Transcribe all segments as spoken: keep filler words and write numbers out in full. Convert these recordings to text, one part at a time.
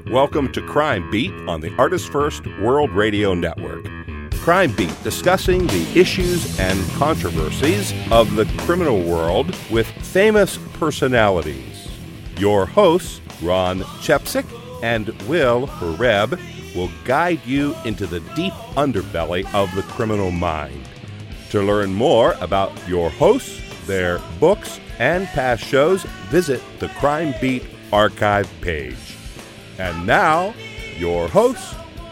Welcome to Crime Beat on the Artist First World Radio Network. Crime Beat, discussing the issues and controversies of the criminal world with famous personalities. Your hosts, Ron Chepsick and Will Hareb, will guide you into the deep underbelly of the criminal mind. To learn more about your hosts, their books, and past shows, visit the Crime Beat archive page. And now, your hosts,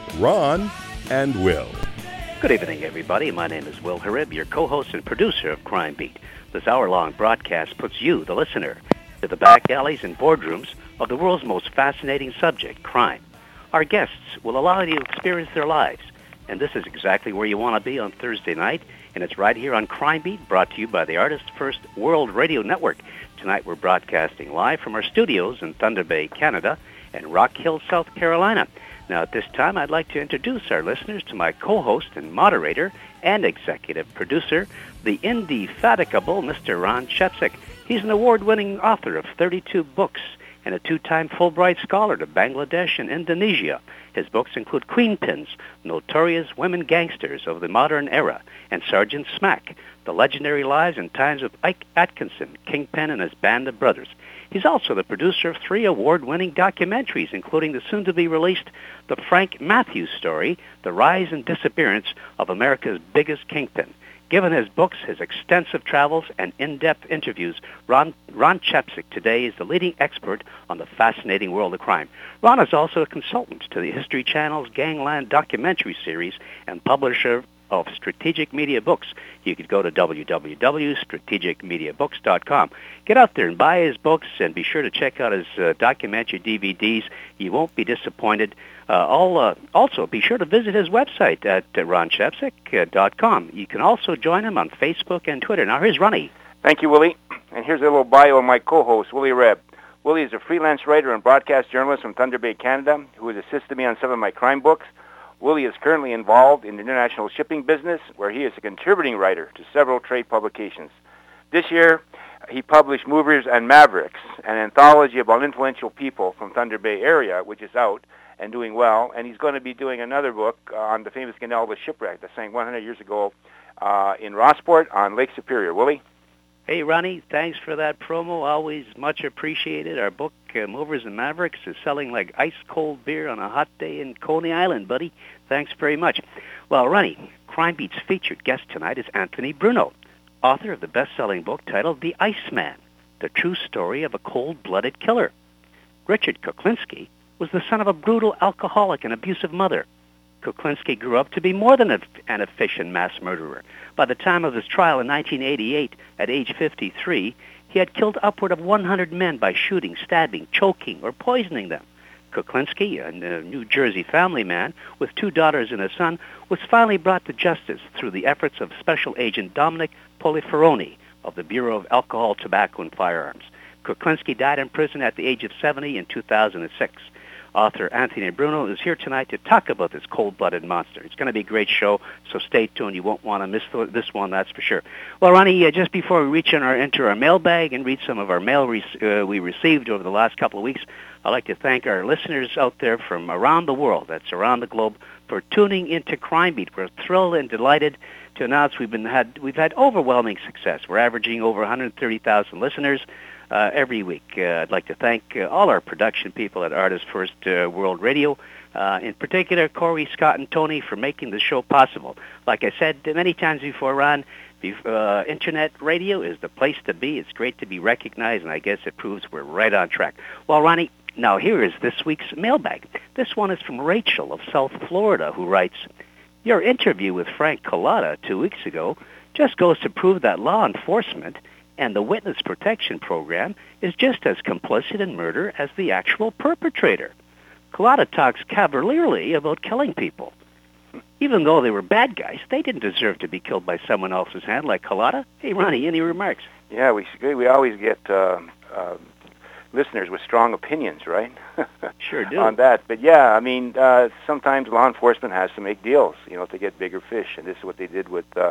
Ron and Will. Good evening, everybody. My name is Will Hareb, your co-host and producer of Crime Beat. This hour-long broadcast puts you, the listener, to the back alleys and boardrooms of the world's most fascinating subject, crime. Our guests will allow you to experience their lives, and this is exactly where you want to be on Thursday night, and it's right here on Crime Beat, brought to you by the Artist First World Radio Network. Tonight we're broadcasting live from our studios in Thunder Bay, Canada, and Rock Hill, South Carolina. Now, at this time, I'd like to introduce our listeners to my co-host and moderator and executive producer, the indefatigable Mister Ron Chepsick. He's an award-winning author of thirty-two books and a two-time Fulbright Scholar to Bangladesh and Indonesia. His books include Queenpins, Notorious Women Gangsters of the Modern Era, and Sergeant Smack, The Legendary Lives and Times of Ike Atkinson, Kingpin and his Band of Brothers. He's also the producer of three award-winning documentaries, including the soon-to-be-released The Frank Matthews Story, The Rise and Disappearance of America's Biggest Kingpin. Given his books, his extensive travels, and in-depth interviews, Ron, Ron Chepsick today is the leading expert on the fascinating world of crime. Ron is also a consultant to the History Channel's Gangland documentary series and publisher of Strategic Media Books. You could go to w w w dot strategic media books dot com. Get out there and buy his books, and be sure to check out his uh, documentary D V Ds. You won't be disappointed. Uh, all, uh, also, be sure to visit his website at uh, ron chepsick dot com. You can also join him on Facebook and Twitter. Now, here's Ronnie. Thank you, Willie. And here's a little bio of my co-host, Willie Hareb. Willie is a freelance writer and broadcast journalist from Thunder Bay, Canada, who has assisted me on some of my crime books. Willie is currently involved in the international shipping business, where he is a contributing writer to several trade publications. This year, he published Movers and Mavericks, an anthology about influential people from Thunder Bay area, which is out and doing well. And he's going to be doing another book uh, on the famous Ganalva shipwreck that sank one hundred years ago uh, in Rossport on Lake Superior. Willie? Hey, Ronnie, thanks for that promo. Always much appreciated. Our book, uh, Movers and Mavericks, is selling like ice-cold beer on a hot day in Coney Island, buddy. Thanks very much. Well, Ronnie, Crime Beat's featured guest tonight is Anthony Bruno, author of the best-selling book titled The Iceman, The True Story of a Cold-Blooded Killer. Richard Kuklinski was the son of a brutal alcoholic and abusive mother. Kuklinski grew up to be more than a, an efficient mass murderer. By the time of his trial in nineteen eighty-eight, at age fifty-three, he had killed upward of one hundred men by shooting, stabbing, choking, or poisoning them. Kuklinski, a New Jersey family man with two daughters and a son, was finally brought to justice through the efforts of Special Agent Dominic Poliferoni of the Bureau of Alcohol, Tobacco, and Firearms. Kuklinski died in prison at the age of seventy in two thousand six. Author Anthony Bruno is here tonight to talk about this cold-blooded monster. It's going to be a great show, so stay tuned. You won't want to miss this one, that's for sure. Well, Ronnie, uh, just before we reach in our, enter our mailbag and read some of our mail re- uh, we received over the last couple of weeks, I'd like to thank our listeners out there from around the world, that's around the globe, for tuning into Crime Beat. We're thrilled and delighted to announce we've been had we've had overwhelming success. We're averaging over one hundred thirty thousand listeners Uh, every week. Uh, I'd like to thank uh, all our production people at Artist First uh, World Radio, uh, in particular Corey, Scott, and Tony for making the show possible. Like I said many times before, Ron, uh, Internet radio is the place to be. It's great to be recognized, and I guess it proves we're right on track. Well, Ronnie, now here is this week's mailbag. This one is from Rachel of South Florida, who writes, "Your interview with Frank Collada two weeks ago just goes to prove that law enforcement and the Witness Protection Program is just as complicit in murder as the actual perpetrator. Collada talks cavalierly about killing people. Even though they were bad guys, they didn't deserve to be killed by someone else's hand like Collada." Hey, Ronnie, any remarks? Yeah, we we always get uh, uh, listeners with strong opinions, right? Sure do. On that. But yeah, I mean, uh, sometimes law enforcement has to make deals, you know, to get bigger fish, and this is what they did with uh,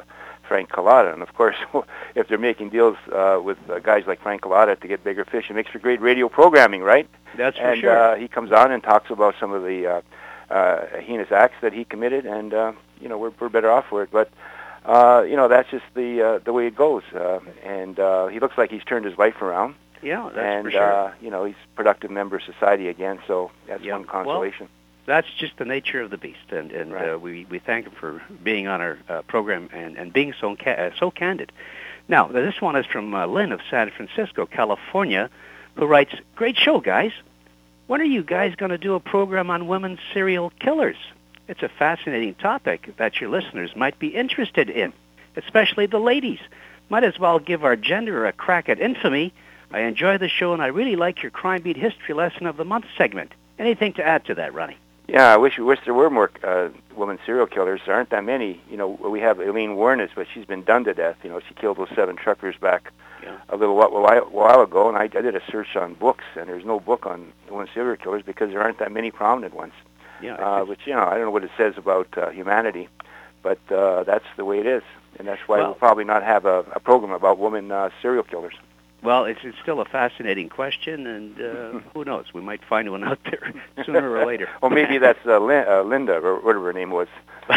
Frank Collada. And, of course, if they're making deals uh, with uh, guys like Frank Collada to get bigger fish, it makes for great radio programming, right? That's for and, sure. And uh, he comes on and talks about some of the uh, uh, heinous acts that he committed, and, uh, you know, we're, we're better off for it. But, uh, you know, that's just the uh, the way it goes. Uh, and uh, he looks like he's turned his life around. Yeah, that's and, for sure. Uh, you know, he's a productive member of society again, so that's yeah. one consolation. Well, that's just the nature of the beast, and, and right. uh, we, we thank him for being on our uh, program and, and being so ca- uh, so candid. Now, this one is from uh, Lynn of San Francisco, California, who writes, "Great show, guys. When are you guys going to do a program on women serial killers? It's a fascinating topic that your listeners might be interested in, especially the ladies. Might as well give our gender a crack at infamy. I enjoy the show, and I really like your Crime Beat History Lesson of the Month segment. Anything to add to that, Ronnie?" Yeah, I wish wish there were more uh, women serial killers. There aren't that many. You know, we have Eileen Warnes, but she's been done to death. You know, she killed those seven truckers back yeah. a little while, while, while ago, and I, I did a search on books, and there's no book on women serial killers because there aren't that many prominent ones. Yeah, uh, which, you know, I don't know what it says about uh, humanity, but uh, that's the way it is, and that's why well, we'll probably not have a, a program about women uh, serial killers. Well, it's, it's still a fascinating question, and uh, who knows? We might find one out there sooner or later. Well, maybe that's uh, Lin- uh, Linda, or whatever her name was.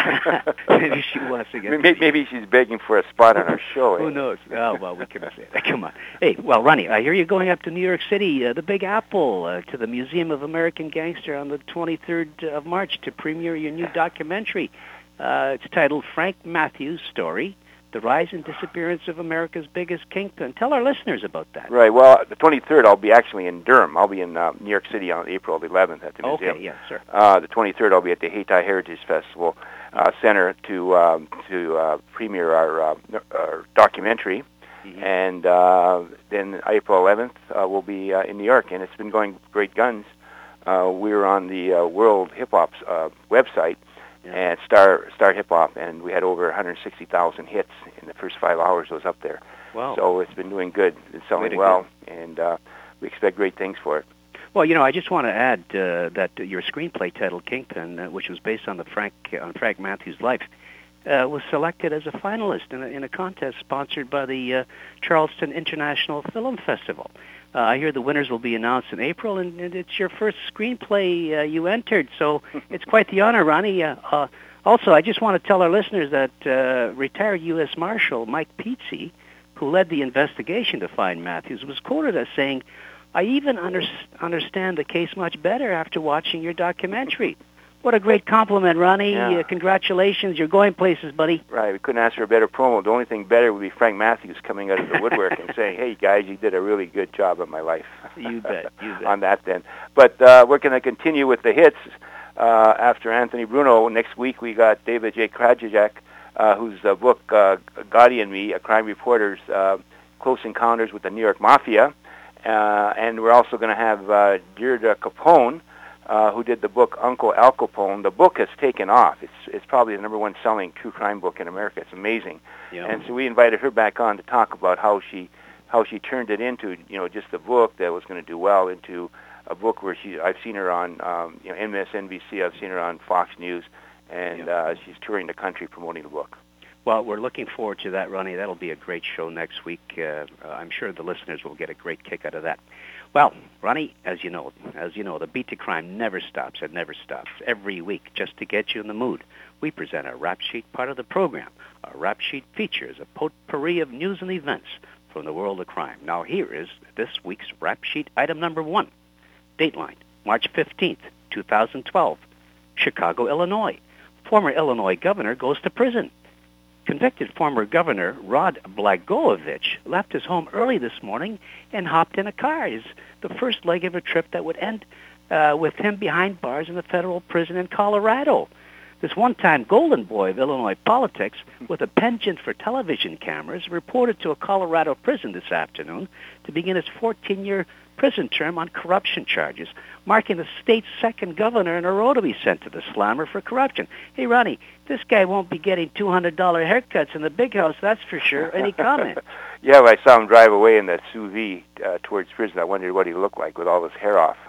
Maybe she was again. Maybe, maybe she's begging for a spot on our show. Eh? Who knows? Oh, well, we can say that. Come on. Hey, well, Ronnie, I hear you're going up to New York City, uh, the Big Apple, uh, to the Museum of American Gangster on the twenty-third of March to premiere your new documentary. Uh, it's titled Frank Matthews' Story, The Rise and Disappearance of America's Biggest Kingpin. Tell our listeners about that. Right. Well, the twenty-third, I'll be actually in Durham. I'll be in uh, New York City on April eleventh at the museum. Okay, yes, sir. Uh, the twenty-third, I'll be at the Hayti Heritage Festival uh, Center to um, to uh, premiere our, uh, our documentary. Mm-hmm. And uh, then April eleventh, uh, we'll be uh, in New York, and it's been going great guns. Uh, we were on the uh, World Hip Hop's uh, website, yeah. and Star Star Hip Hop, and we had over one hundred sixty thousand hits in the first five hours. I was up there. Wow! So it's been doing good. It's selling well, go. and uh, we expect great things for it. Well, you know, I just want to add uh, that your screenplay titled Kingpin, uh, which was based on the Frank on Frank Matthews' life, uh, was selected as a finalist in a, in a contest sponsored by the uh, Charleston International Film Festival. Uh, I hear the winners will be announced in April, and, and it's your first screenplay uh, you entered, so it's quite the honor, Ronnie. Uh, uh, also, I just want to tell our listeners that uh, retired U S Marshal Mike Pizzi, who led the investigation to find Matthews, was quoted as saying, "I even under- understand the case much better after watching your documentary." What a great compliment, Ronnie. Yeah. Uh, congratulations. You're going places, buddy. Right. We couldn't ask for a better promo. The only thing better would be Frank Matthews coming out of the woodwork and saying, "Hey, guys, you did a really good job of my life." You bet. You bet. On that, then. But uh, we're going to continue with the hits. Uh, after Anthony Bruno, next week we got David J. Krajicek, uh, whose uh, book, uh, Gotti and Me, a crime reporter's uh, Close Encounters with the New York Mafia. Uh, and we're also going to have uh, Deirdre Capone, uh, who did the book Uncle Al Capone. The book has taken off. It's it's probably the number one selling true crime book in America. It's amazing. Yeah. And so we invited her back on to talk about how she how she turned it into, you know, just a book that was going to do well into a book where she I've seen her on um, you know M S N B C. I've seen her on Fox News, and yeah. uh, she's touring the country promoting the book. Well, we're looking forward to that, Ronnie. That'll be a great show next week. Uh, I'm sure the listeners will get a great kick out of that. Well, Ronnie, as you know, as you know, the Beat to Crime never stops. It never stops. Every week, just to get you in the mood, we present a rap sheet part of the program. Our rap sheet features a potpourri of news and events from the world of crime. Now, here is this week's rap sheet item number one. Dateline, March fifteenth, twenty twelve. Chicago, Illinois. Former Illinois governor goes to prison. Convicted former Governor Rod Blagojevich left his home early this morning and hopped in a car. It's the first leg of a trip that would end uh, with him behind bars in a federal prison in Colorado. This one-time golden boy of Illinois politics with a penchant for television cameras reported to a Colorado prison this afternoon to begin his fourteen-year prison term on corruption charges, marking the state's second governor in a row to be sent to the slammer for corruption. Hey, Ronnie, this guy won't be getting two hundred dollars haircuts in the big house, that's for sure. Any comment? Yeah, well, I saw him drive away in that S U V uh, towards prison. I wondered what he looked like with all his hair off.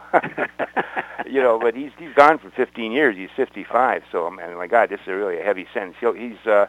You know, but he's he's gone for fifteen years. He's fifty-five, so, man, my God, this is really a heavy sentence. He'll, he's uh,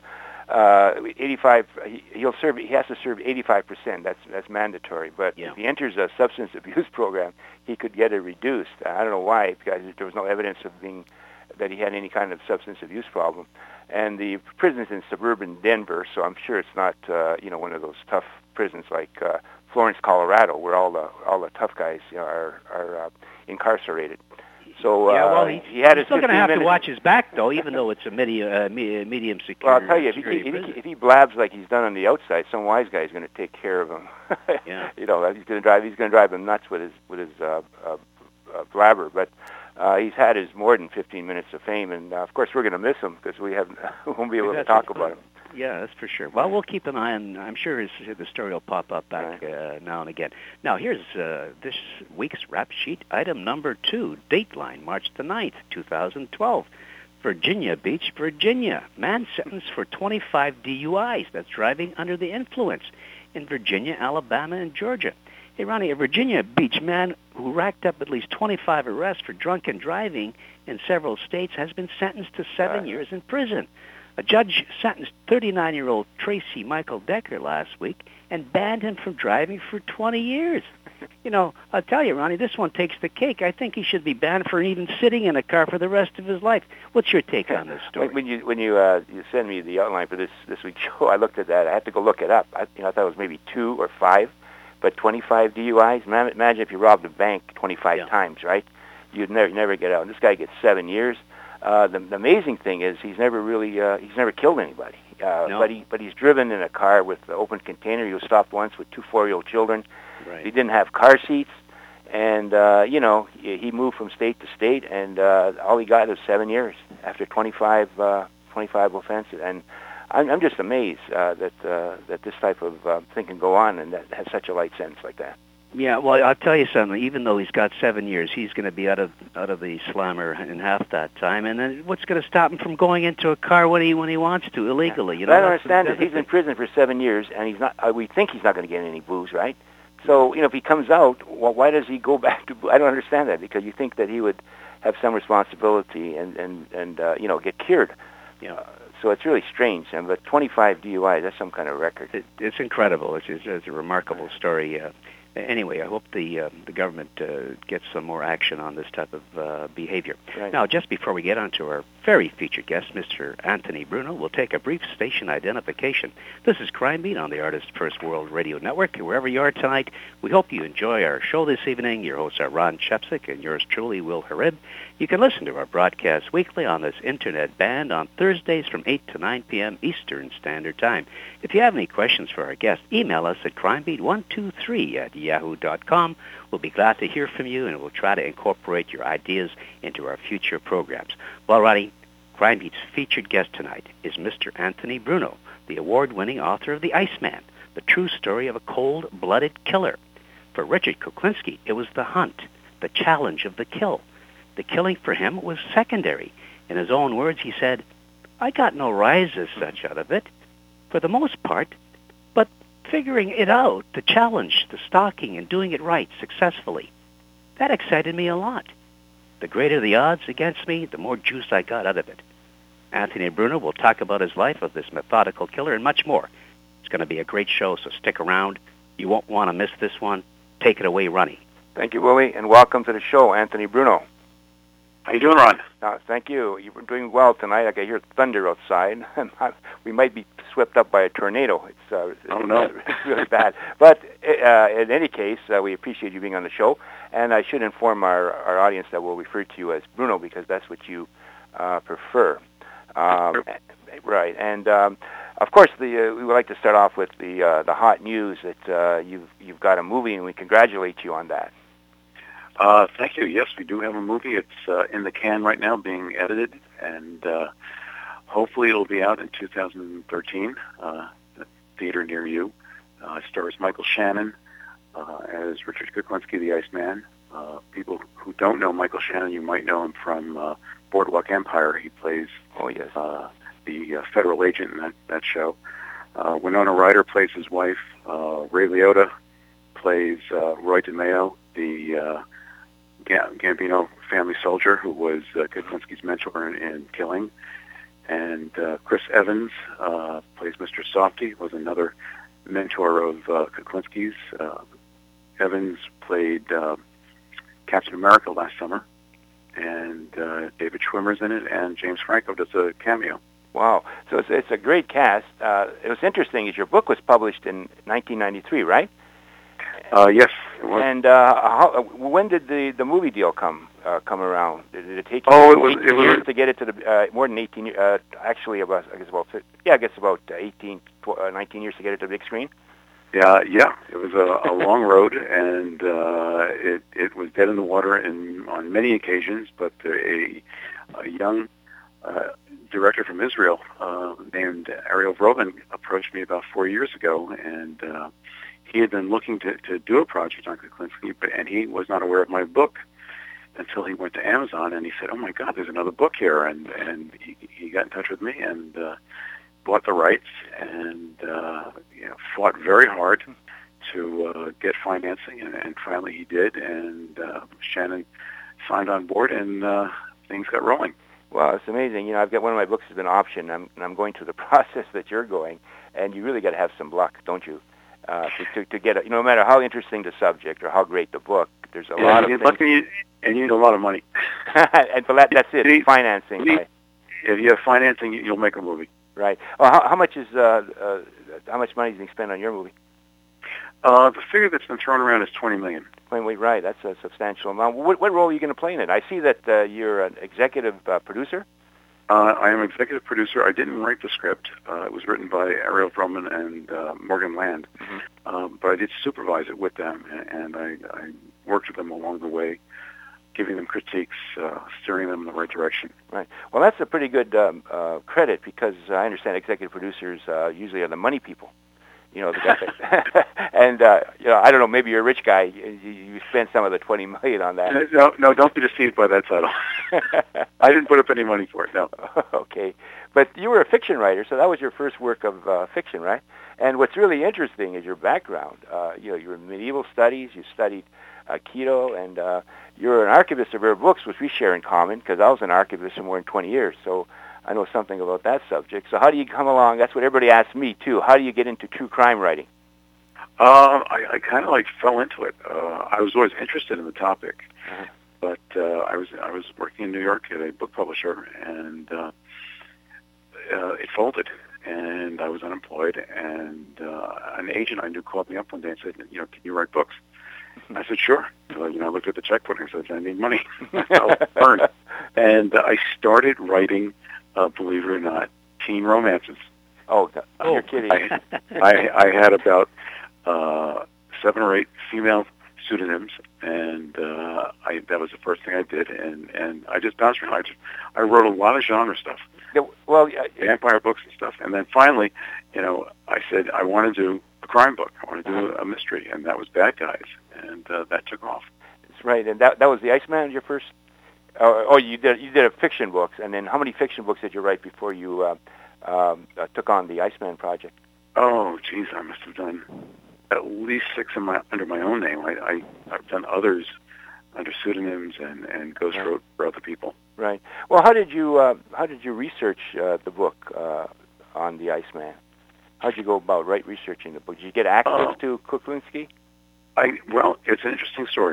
uh, eighty-five. He, he'll serve. He has to serve eighty-five percent. That's that's mandatory. But Yeah. if he enters a substance abuse program, he could get it reduced. I don't know why, because there was no evidence of being that he had any kind of substance abuse problem. And the prison's in suburban Denver, so I'm sure it's not uh, you know one of those tough prisons like uh, Florence, Colorado, where all the all the tough guys you know, are are uh, incarcerated. So uh, yeah, well, he, he had he's his still going to fifteen have to minutes. watch his back, though, even though it's a medium, uh, me- medium security. Well, I'll tell you, if he, security if, prison. he, if he blabs like he's done on the outside, some wise guy is going to take care of him. Yeah. You know, he's going to drive. He's going to drive him nuts with his with his uh, uh, uh, blabber. But uh, he's had his more than fifteen minutes of fame, and uh, of course we're going to miss him because we have we won't be able We've to had talk some about fun. him. Yeah, that's for sure. Well, we'll keep an eye on. I'm sure his, the story will pop up back uh, now and again. Now, here's uh, this week's rap sheet. Item number two, Dateline, March the ninth, two thousand twelve. Virginia Beach, Virginia. Man sentenced for twenty-five D U Is. That's driving under the influence. In Virginia, Alabama, and Georgia. Hey, Ronnie, a Virginia Beach man who racked up at least twenty-five arrests for drunken driving in several states has been sentenced to seven Uh. years in prison. A judge sentenced thirty-nine-year-old Tracy Michael Decker last week and banned him from driving for twenty years. You know, I'll tell you, Ronnie, this one takes the cake. I think he should be banned for even sitting in a car for the rest of his life. What's your take on this story? When you when you uh, you send me the outline for this this week's show, I looked at that. I had to go look it up. I, you know, I thought it was maybe two or five, but twenty-five D U Is. Man, imagine if you robbed a bank twenty-five Yeah. times, right? You'd never never get out. And this guy gets seven years. Uh, the, the amazing thing is he's never really uh, he's never killed anybody. Uh, No. But he but he's driven in a car with the open container. He was stopped once with two four-year-old children. Right. He didn't have car seats, and uh, you know he, he moved from state to state, and uh, all he got was seven years after twenty-five, uh, twenty-five offenses. And I'm, I'm just amazed uh, that uh, that this type of uh, thing can go on, and that has such a light sentence like that. Yeah, well, I'll tell you something. Even though he's got seven years, he's going to be out of out of the slammer in half that time. And then what's going to stop him from going into a car when he when he wants to illegally? You know, But I don't that's the- understand that's it. He's the in prison for seven years, and he's not. Uh, we think he's not going to get any booze, right? So you know, if he comes out, well, why does he go back to? I don't understand that, because you think that he would have some responsibility and and and uh, you know get cured. Yeah. Uh, so it's really strange. And but twenty-five D U Is, that's some kind of record. It, it's incredible. It's, it's, it's a remarkable story. Uh, anyway, I hope the uh, the government uh, gets some more action on this type of uh, behavior. Right. Now, just before we get on to our very featured guest, Mister Anthony Bruno, we'll take a brief station identification. This is Crime Beat on the Artist First World Radio Network. Wherever you are tonight, we hope you enjoy our show this evening. Your hosts are Ron Chepsick and yours truly, Will Harib. You can listen to our broadcast weekly on this internet band on Thursdays from eight to nine p.m. Eastern Standard Time. If you have any questions for our guest, email us at crimebeat one two three at yahoo dot com. We'll be glad to hear from you, and we'll try to incorporate your ideas into our future programs. Well, Roddy, Crime Beat's featured guest tonight is Mister Anthony Bruno, the award-winning author of The Iceman, the true story of a cold-blooded killer. For Richard Kuklinski, it was the hunt, the challenge of the kill. The killing for him was secondary. In his own words, he said, I got no rise as such out of it, for the most part, but figuring it out, the challenge, the stalking, and doing it right successfully, that excited me a lot. The greater the odds against me, the more juice I got out of it. Anthony Bruno will talk about his life of this methodical killer and much more. It's going to be a great show, so stick around. You won't want to miss this one. Take it away, Ronnie. Thank you, Willie, and welcome to the show, Anthony Bruno. How you doing, Ron? Uh, thank you. You're doing well tonight. I can hear thunder outside. We might be swept up by a tornado. It's, uh, it's, Oh, no. it's really bad. But uh, in any case, uh, we appreciate you being on the show. And I should inform our, our audience that we'll refer to you as Bruno because that's what you uh, prefer. Um, right. And, um, of course, the, uh, we would like to start off with the uh, the hot news that uh, you've, you've got a movie, and we congratulate you on that. Uh, thank you. Yes, we do have a movie. It's uh, in the can right now, being edited, and uh, hopefully it'll be out in two thousand thirteen, uh, at a theater near you. Uh, it stars Michael Shannon uh, as Richard Kuklinski, the Iceman. Uh, people who don't know Michael Shannon, you might know him from uh, Boardwalk Empire. He plays Oh, yes. uh, the uh, federal agent in that, that show. Uh, Winona Ryder plays his wife. Uh, Ray Liotta plays uh, Roy DeMeo, the uh, Gambino family soldier who was uh, Kuklinski's mentor in, in Killing. And uh, Chris Evans uh, plays Mister Softy, was another mentor of uh, Kuklinski's. Uh, Evans played uh, Captain America last summer, and uh, David Schwimmer's in it, and James Franco does a cameo. Wow. So it's, it's a great cast. Uh, it was interesting is your book was published in nineteen ninety-three, right? Uh, yes, it was. And uh, how, when did the, the movie deal come uh, come around? Did, did it take you oh, it was, eighteen it was, years to get it to the uh, more than eighteen? Uh, actually, about I guess about yeah, I guess about eighteen, nineteen years to get it to the big screen. Yeah, yeah. It was a, a long road, and uh, it it was dead in the water in on many occasions. But a, a young uh, director from Israel uh, named Ariel Vroman approached me about four years ago, and uh, he had been looking to, to do a project on Kuklinski, but and he was not aware of my book until he went to Amazon, and he said, "Oh my God, there's another book here," and and he, he got in touch with me and uh, bought the rights and uh, you know, fought very hard to uh, get financing, and, and finally he did, and uh, Shannon signed on board, and uh, things got rolling. Well, it's amazing. You know, I've got one of my books has been optioned, I'm, and I'm going through the process that you're going, and you really got to have some luck, don't you? Uh, to, to, to get, a, you know, no matter how interesting the subject or how great the book, there's a yeah, lot of you things. Luck and, you, and you need a lot of money. And for that, that's it, you need, financing. You need, right? If you have financing, you'll make a movie. Right. Well, how, how much is uh, uh, how much money is being spent on your movie? Uh, the figure that's been thrown around is twenty million. Wait, wait, right. That's a substantial amount. What, what role are you going to play in it? I see that uh, you're an executive uh, producer. Uh, I am executive producer. I didn't write the script. Uh, it was written by Ariel Vroman and uh, Morgan Land, mm-hmm. um, but I did supervise it with them, and I, I worked with them along the way, giving them critiques, uh, steering them in the right direction. Right. Well, that's a pretty good um, uh, credit, because I understand executive producers uh, usually are the money people. You know, the guy and uh, you know, I don't know. Maybe you're a rich guy. You, you spent some of the twenty million on that. No, no, don't be deceived by that title. I didn't put up any money for it. No. Okay, but you were a fiction writer, so that was your first work of uh, fiction, right? And what's really interesting is your background. Uh, you know, you were in medieval studies. You studied uh, Keto, and uh, you're an archivist of rare books, which we share in common, because I was an archivist for more than twenty years. So I know something about that subject. So how do you come along? That's what everybody asks me, too. How do you get into true crime writing? Uh, I, I kind of like fell into it. Uh, I was always interested in the topic, uh-huh. but uh, I was I was working in New York at a book publisher, and uh, uh, it folded, and I was unemployed, and uh, an agent I knew called me up one day and said, you know, can you write books? And I said, sure. So, you know, I looked at the checkbook and I said, I need money. I'll burn. And uh, I started writing, uh, believe it or not, teen romances. Oh, oh you're kidding. I, I, I had about uh, seven or eight female pseudonyms, and uh, I, that was the first thing I did, and, and I just bounced around. I, just, I wrote a lot of genre stuff, well, uh, vampire books and stuff, and then finally, you know, I said I want to do a crime book. I want to do a mystery, and that was Bad Guys, and uh, that took off. That's right, and that that was the Iceman, your first. Uh, oh, you did you did a fiction books, and then how many fiction books did you write before you uh, um, uh, took on the Iceman project? Oh, geez, I must have done at least six in my, under my own name. I, I I've done others under pseudonyms and and ghost right. wrote for other people. Right. Well, how did you uh, how did you research uh, the book uh, on the Iceman? How did you go about right researching the book? Did you get access uh, to Kuklinski? I well, it's an interesting story.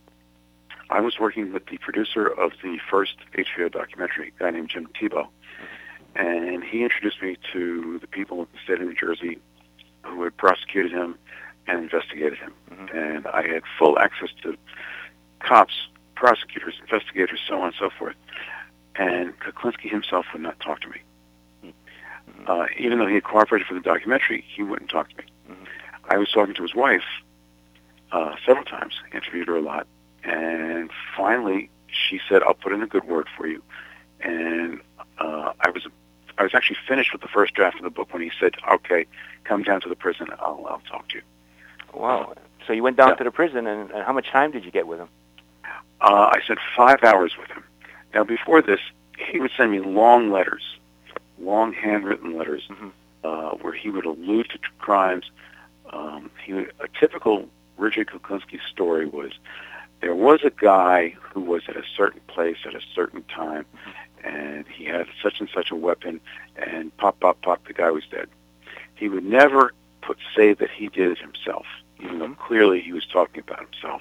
I was working with the producer of the first H B O documentary, a guy named Jim Tebow, and he introduced me to the people in the state of New Jersey who had prosecuted him and investigated him. Mm-hmm. And I had full access to cops, prosecutors, investigators, so on and so forth. And Kuklinski himself would not talk to me. Mm-hmm. Uh, even though he had cooperated for the documentary, he wouldn't talk to me. Mm-hmm. I was talking to his wife uh, several times, interviewed her a lot, and finally she said, I'll put in a good word for you. And uh, I was I was actually finished with the first draft of the book when he said, okay, come down to the prison, I'll, I'll talk to you. Wow. So you went down yeah. to the prison, and, and how much time did you get with him? Uh, I spent five hours with him. Now, before this, he would send me long letters, long handwritten letters, mm-hmm. uh, where he would allude to crimes. Um, he would, a typical Richard Kuklinski story was, there was a guy who was at a certain place at a certain time, and he had such and such a weapon, and pop, pop, pop, the guy was dead. He would never put say that he did it himself, even though clearly he was talking about himself.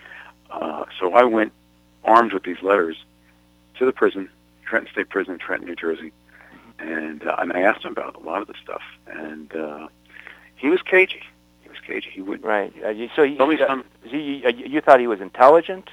Uh, so I went armed with these letters to the prison, Trenton State Prison in Trenton, New Jersey, and uh, and I asked him about a lot of the stuff, and uh, he was cagey. He was cagey. He would right. Uh, you, so you, tell me uh, some. You, you, you thought he was intelligent?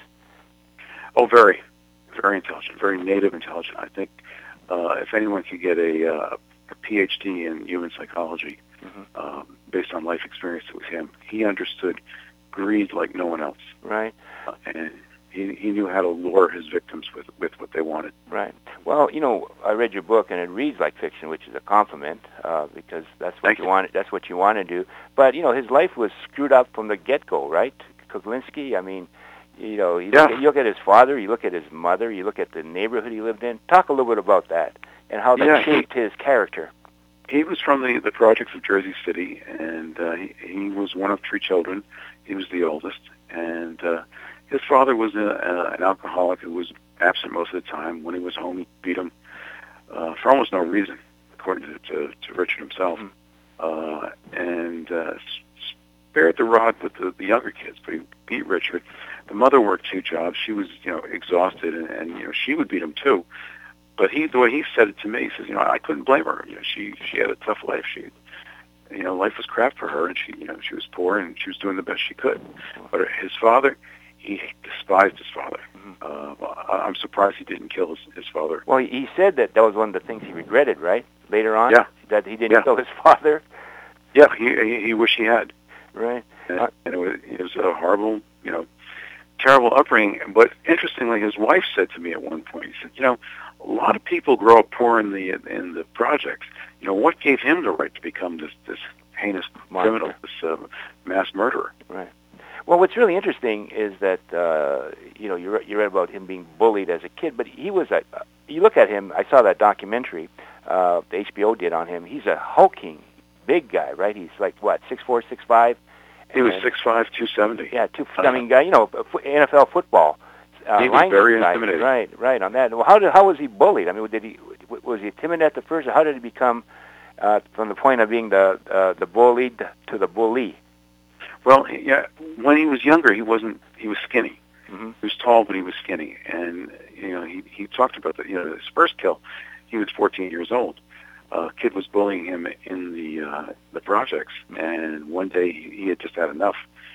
Oh, very, very intelligent, very native intelligent. I think uh, if anyone could get a, uh, a P H D in human psychology, mm-hmm. um, based on life experience, it was him. He understood greed like no one else. Right. Uh, and he he knew how to lure his victims with with what they wanted. Right. Well, you know, I read your book, and it reads like fiction, which is a compliment, uh, because that's what Thank you you. want. That's what you want to do. But you know, his life was screwed up from the get-go, right? Kuklinski. I mean, you know, you, Yeah. look at, you look at his father, you look at his mother, you look at the neighborhood he lived in. Talk a little bit about that and how that Yeah, shaped his character. He was from the, the projects of Jersey City, and uh, he, he was one of three children. He was the oldest, and uh, his father was a, a, an alcoholic who was absent most of the time. When he was home, he beat him uh, for almost no reason, according to, to, to Richard himself, Mm-hmm. uh, and uh, spared the rod with the, the younger kids, but he beat Richard. The mother worked two jobs. She was, you know, exhausted, and, and you know, she would beat him too. But he, the way he said it to me, he says, you know, I couldn't blame her. You know, she she had a tough life. She, you know, life was crap for her, and she, you know, she was poor, and she was doing the best she could. But his father, he despised his father. Uh, I'm surprised he didn't kill his, his father. Well, he said that that was one of the things he regretted, right? Later on, Yeah. that he didn't Yeah. kill his father, Yeah, he he, he wished he had. right? And, and it was it was a horrible, you know, terrible upbringing. But interestingly, his wife said to me at one point, he said, you know, a lot of people grow up poor in the in the projects. You know, what gave him the right to become this this heinous Monster. criminal, this uh, mass murderer? Right. Well, what's really interesting is that uh, you know you re- you read about him being bullied as a kid, but he was a. You look at him. I saw that documentary uh, the H B O did on him. He's a hulking big guy, right? He's like what, six four, six five. He was And- six five, two seventy. Yeah, two. I mean, uh, you know, N F L football. Uh, He was line very guy. intimidating. Right, right. On that. Well, how did how was he bullied? I mean, did he was he timid at the first? Or how did he become uh, from the point of being the uh, the bullied to the bully? Well, yeah, when he was younger, he wasn't. He was skinny. Mm-hmm. He was tall, but he was skinny. And you know, he he talked about that. You know, his first kill, he was fourteen years old. A uh, kid was bullying him in the uh, the projects, and one day he, he had just had enough,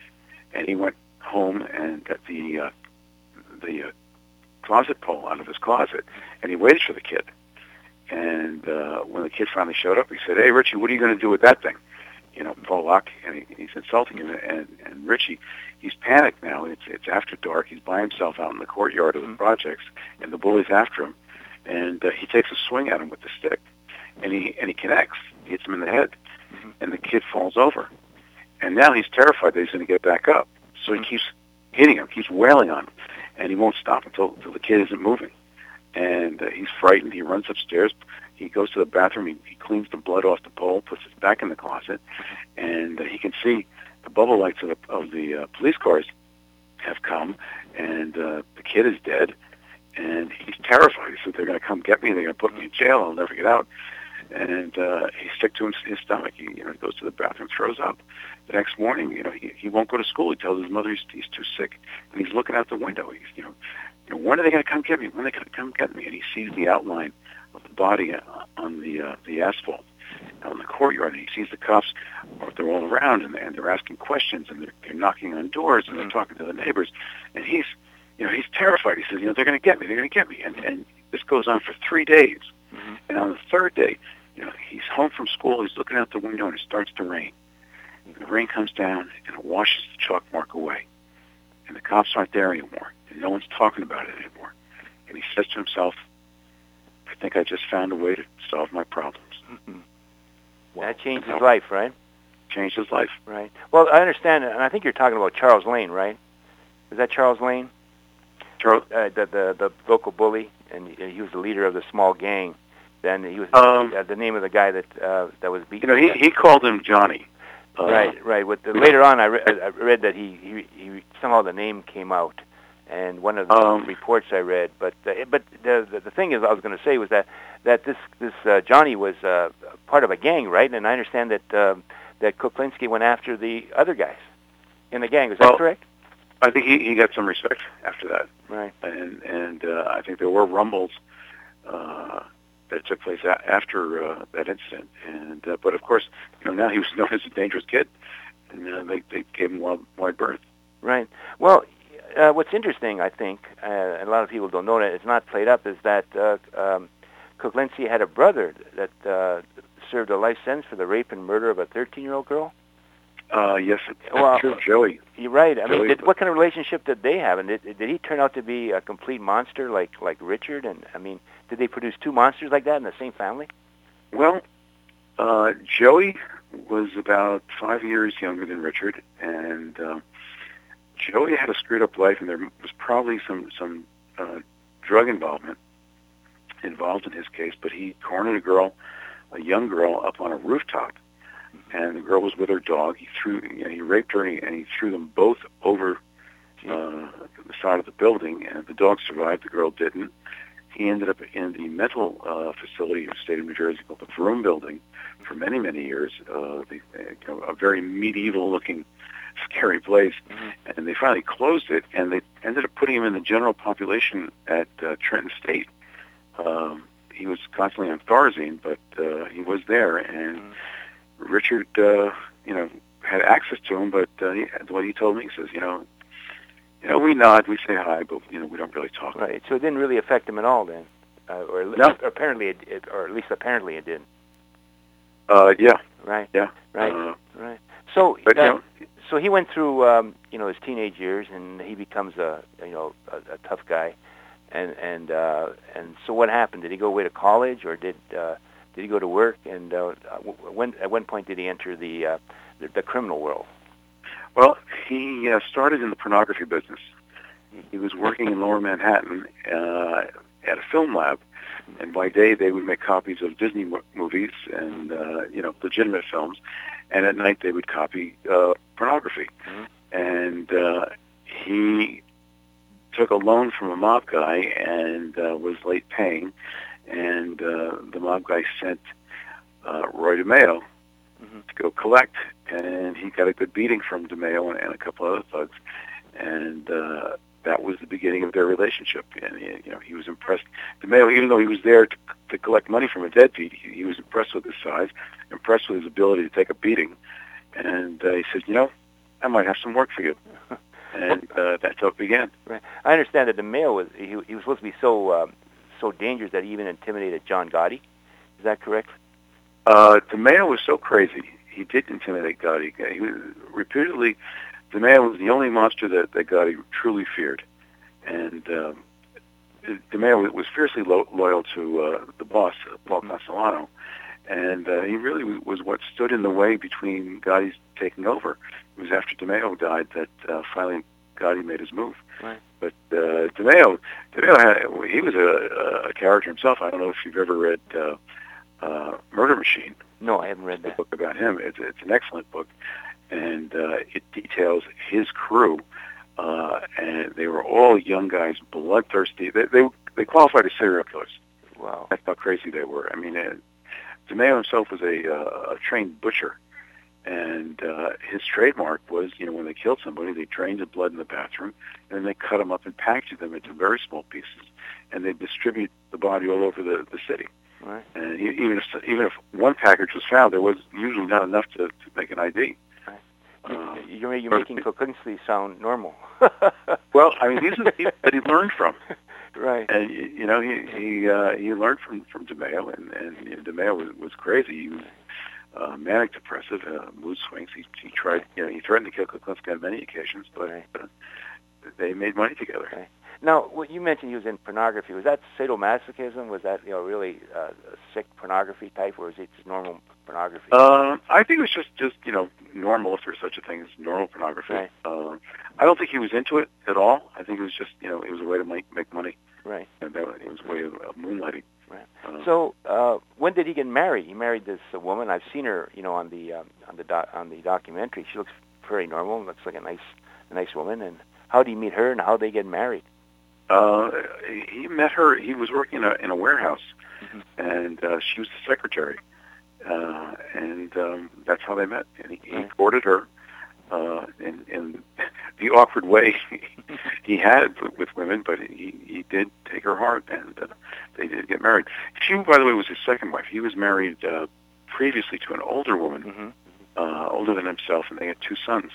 and he went home and got the uh, the uh, closet pole out of his closet, and he waited for the kid. And uh, when the kid finally showed up, he said, "Hey, Richie, what are you going to do with that thing?" You know, Paul Locke, and he, he's insulting him. And, and Richie, he's panicked now. It's it's after dark. He's by himself out in the courtyard of the projects, and the bully's after him. And uh, he takes a swing at him with the stick, and he and he connects. He hits him in the head, mm-hmm. and the kid falls over. And now he's terrified that he's going to get back up. So he keeps hitting him, keeps wailing on him, and he won't stop until, until the kid isn't moving. And uh, he's frightened. He runs upstairs. He goes to the bathroom. He, he cleans the blood off the pole, puts it back in the closet, and uh, he can see the bubble lights of the, of the uh, police cars have come, and uh, the kid is dead, and he's terrified. He said, they're going to come get me. They're going to put me in jail. I'll never get out. And uh, he's sick to his, his stomach. He, you know, he goes to the bathroom, throws up. The next morning, you know, he, he won't go to school. He tells his mother he's, he's too sick, and he's looking out the window. He's, you know, you know, when are they going to come get me? When are they going to come get me? And he sees the outline of the body on the uh, the asphalt out in the courtyard, and he sees the cops. They're all around, and, and they're asking questions, and they're, they're knocking on doors, and they're talking to the neighbors. And he's, you know, he's terrified. He says, you know, they're going to get me. They're going to get me. And, and this goes on for three days. Mm-hmm. And on the third day, you know, he's home from school. He's looking out the window, and it starts to rain. And the rain comes down, and it washes the chalk mark away. And the cops aren't there anymore, and no one's talking about it anymore. And he says to himself, I think I just found a way to solve my problems. Mm-hmm. That changed his life, right? Changed his life. Right. Well, I understand, and I think you're talking about Charles Lane, right? Is that Charles Lane? Charles, uh, the, the the local bully, and he was the leader of the small gang. Then he was um, uh, the name of the guy that uh, that was beaten. You know, he he called him Johnny. Uh, right, right. With the, later on, I, re- I read that he, he he somehow the name came out, and one of the Um, reports I read. But uh, but the, the the thing is, I was going to say was that that this this uh, Johnny was uh, part of a gang, right? And I understand that um, that Kuklinski went after the other guys in the gang. Is that Well, correct? I think he, he got some respect after that, Right. and and uh, I think there were rumbles uh, that took place a- after uh, that incident. And uh, but of course, you know, now he was known as a dangerous kid, and uh, they they gave him wide, wide berth. Right. Well, uh, what's interesting, I think, uh, and a lot of people don't know that it's not played up, is that uh, um, Kuklinski had a brother that uh, served a life sentence for the rape and murder of a thirteen-year-old girl. Uh, yes, that's Well, true, Joey. You're right. I mean, Joey- did, what kind of relationship did they have, and did, did he turn out to be a complete monster like like Richard? And I mean, did they produce two monsters like that in the same family? Well, uh, Joey was about five years younger than Richard, and uh, Joey had a screwed up life, and there was probably some some uh, drug involvement involved in his case. But he cornered a girl, a young girl, up on a rooftop, and the girl was with her dog. He threw, you know, he raped her, and he, and he threw them both over uh, the side of the building, and the dog survived. The girl didn't. He ended up in the mental uh, facility in the state of New Jersey called the Vroom Building for many, many years. Uh, they, you know, a very medieval-looking, scary place. Mm-hmm. And they finally closed it, and they ended up putting him in the general population at uh, Trenton State. Um, he was constantly on Thorazine, but uh, he was there, and mm-hmm. Richard, uh, you know, had access to him. But uh, he, what he told me, he says, you know, you know, we nod, we say hi, but you know, we don't really talk. Right. So it didn't really affect him at all, then, uh, or no. apparently, it, it, or at least apparently, it didn't. Uh, yeah. Right. Yeah. Right. Uh, right. So, but, uh, you know, so he went through, um, you know, his teenage years, and he becomes a, you know, a, a tough guy. And and uh, and so, what happened? Did he go away to college, or did uh, did he go to work? And uh, when at one point did he enter the uh, the, the criminal world? Well, he uh, started in the pornography business. He was working in Lower Manhattan uh, at a film lab, and by day they would make copies of Disney mo- movies and uh, you know, legitimate films, and at night they would copy uh, pornography. Mm-hmm. And uh, he took a loan from a mob guy and uh, was late paying, and uh, the mob guy sent uh, Roy DeMeo mm-hmm. to go collect, and he got a good beating from DeMeo and, and a couple other thugs, and uh, that was the beginning of their relationship. And he, you know, he was impressed. DeMeo, even though he was there to, to collect money from a deadbeat, he, he was impressed with his size, impressed with his ability to take a beating, and uh, he said, you know, I might have some work for you. And uh, that's how it began. Right. I understand that DeMeo was he, he was supposed to be so um, so dangerous that he even intimidated John Gotti. Is that correct? Uh, DeMeo was so crazy. He did intimidate Gotti. He was, repeatedly, DeMeo was the only monster that, that Gotti truly feared. And um, DeMeo was fiercely lo- loyal to uh, the boss, uh, Paul Castellano. And uh, he really was what stood in the way between Gotti's taking over. It was after DeMeo died that uh, finally Gotti made his move. Right. But uh, DeMeo, DeMeo had, he was a, a character himself. I don't know if you've ever read uh, uh, Murder Machine. No, I haven't read it's that. A book about him. It's, it's an excellent book, and uh, it details his crew. Uh, and they were all young guys, bloodthirsty. They they, they qualified as serial killers. Wow. That's how crazy they were. I mean, uh, DeMeo himself was a, uh, a trained butcher. And uh, his trademark was, you know, when they killed somebody, they drained the blood in the bathroom, and then they cut them up and packaged them into very small pieces, and they distribute the body all over the, the city. Right. And he, even if even if one package was found, there was usually not enough to, to make an I D. Right. Uh, you're you're making Kuklinski sound normal. Well, I mean, these are the people that he learned from. Right. And you know, he he uh, he learned from from DeMeo, and and you know, DeMeo was, was crazy. He was Uh, manic depressive, uh, mood swings. He, he tried, you know, he threatened to kill Kuklinski on many occasions, but right. uh, they made money together. Right. Now, what you mentioned he was in pornography. Was that sadomasochism? Was that, you know, really uh, a sick pornography type, or was it just normal pornography? Uh, I think it was just, just, you know, normal, if there's such a thing as normal pornography. Right. Uh, I don't think he was into it at all. I think it was just, you know, it was a way to make, make money. Right. And that, it was a way of, of moonlighting. Right. Uh, so, uh, when did he get married? He married this uh, woman. I've seen her, you know, on the um, on the doc- on the documentary. She looks very normal. Looks like a nice, a nice woman. And how did he meet her, and how they get married? Uh, he met her. He was working in a, in a warehouse, Mm-hmm. and uh, she was the secretary, uh, and um, that's how they met. And he, he Right. courted her uh, in, in the awkward way he had with women, but he, he did take her heart, and uh, they did get married. She, by the way, was his second wife. He was married uh, previously to an older woman, Mm-hmm. uh, older than himself, and they had two sons.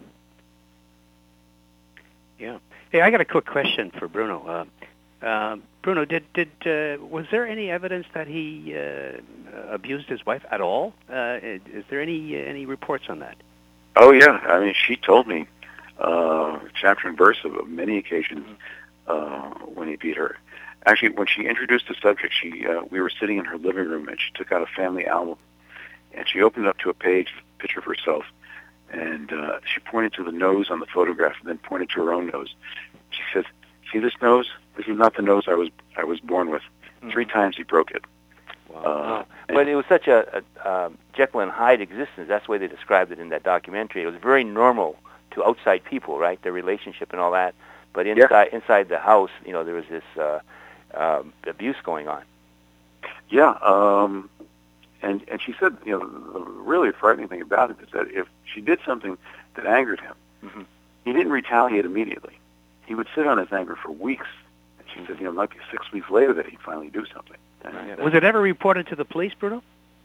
Yeah. Hey, I got a quick question for Bruno. Uh, uh, Bruno, did did uh, was there any evidence that he uh, abused his wife at all? Uh, is there any uh, any reports on that? Oh, yeah. I mean, she told me uh, chapter and verse of, of many occasions uh, when he beat her. Actually, when she introduced the subject, she uh, we were sitting in her living room, and she took out a family album, and she opened up to a page, a picture of herself, and uh, she pointed to the nose on the photograph, and then pointed to her own nose. She says, "See this nose? This is not the nose I was I was born with. Mm-hmm. Three times he broke it." Wow. Uh, but it was such a, a um, Jekyll and Hyde existence. That's the way they described it in that documentary. It was very normal to outside people, right? Their relationship and all that. But inside Yeah. inside the house, you know, there was this uh, uh, abuse going on. Yeah, um, and and she said, you know, the really frightening thing about it is that if she did something that angered him, Mm-hmm. he didn't retaliate immediately. He would sit on his anger for weeks. And she said, you know, it might be six weeks later that he'd finally do something. And, Right. Was it ever reported to the police, Bruno?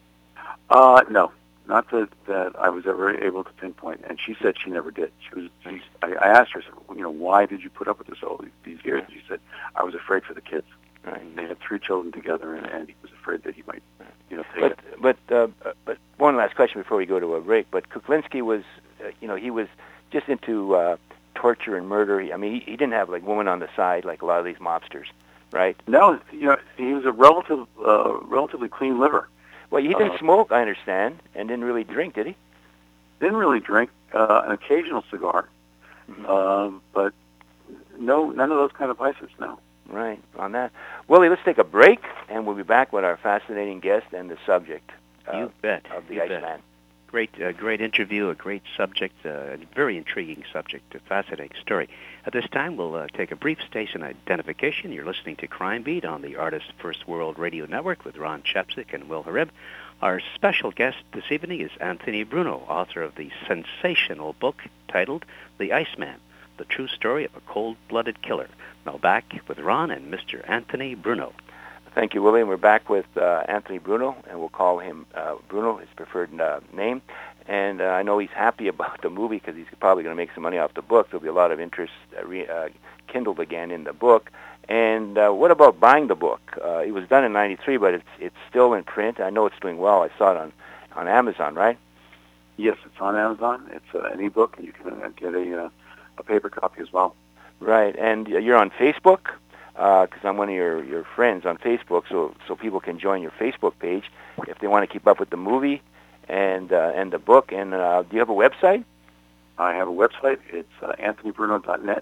Uh, no, not that, that I was ever able to pinpoint. And she said she never did. She was. She, I, I asked her, I said, you know, why did you put up with this all these, these years? And she said, I was afraid for the kids. Right. And they had three children together, and, and he was afraid that he might, you know, take But it. but uh, but one last question before we go to a break. But Kuklinski was, uh, you know, he was just into uh, torture and murder. I mean, he, he didn't have like women on the side like a lot of these mobsters, right? No, you know, he was a relative, uh, relatively clean liver. Well, he didn't Uh, smoke, I understand, and didn't really drink, did he? Didn't really drink, uh, an occasional cigar, Mm-hmm. um, but no, none of those kind of vices. No. Right, on that. Willie, let's take a break, and we'll be back with our fascinating guest and the subject uh, You bet. of the You bet. Iceman. Great, uh, great interview, a great subject, uh, a very intriguing subject, a fascinating story. At this time, we'll uh, take a brief station identification. You're listening to Crime Beat on the Artist First World Radio Network with Ron Chapsik and Will Harib. Our special guest this evening is Anthony Bruno, author of the sensational book titled The Iceman, the true story of a cold-blooded killer. Now back with Ron and Mister Anthony Bruno. Thank you, Willie. And we're back with uh, Anthony Bruno, and we'll call him uh, Bruno, his preferred uh, name. And uh, I know he's happy about the movie because he's probably going to make some money off the book. There'll be a lot of interest uh, re- uh, kindled again in the book. And uh, what about buying the book? Uh, it was done in ninety-three, but it's it's still in print. I know it's doing well. I saw it on, on Amazon, right? Yes, it's on Amazon. It's uh, an ebook, and you can uh, get a uh, a paper copy as well. Right. And uh, you're on Facebook because uh, I'm one of your, your friends on Facebook, so so people can join your Facebook page if they want to keep up with the movie and uh, and the book. And uh, do you have a website? I have a website. It's uh, anthony bruno dot net.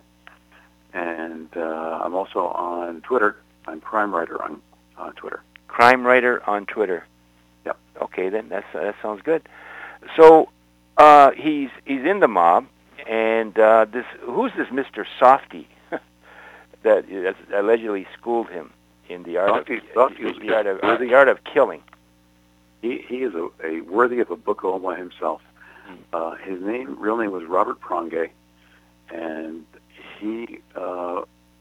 And uh, I'm also on Twitter. I'm Crime Writer on uh, Twitter. Crime Writer on Twitter. Yep. Okay, then that's uh, that sounds good. So uh, he's he's in the mob, and uh, this who's this Mister Softy that uh, allegedly schooled him in the art Softy, of Softy was the art of uh, the art of killing. He he is a, a worthy of a book all by himself. Uh, his name, real name, was Robert Prongay, and he uh,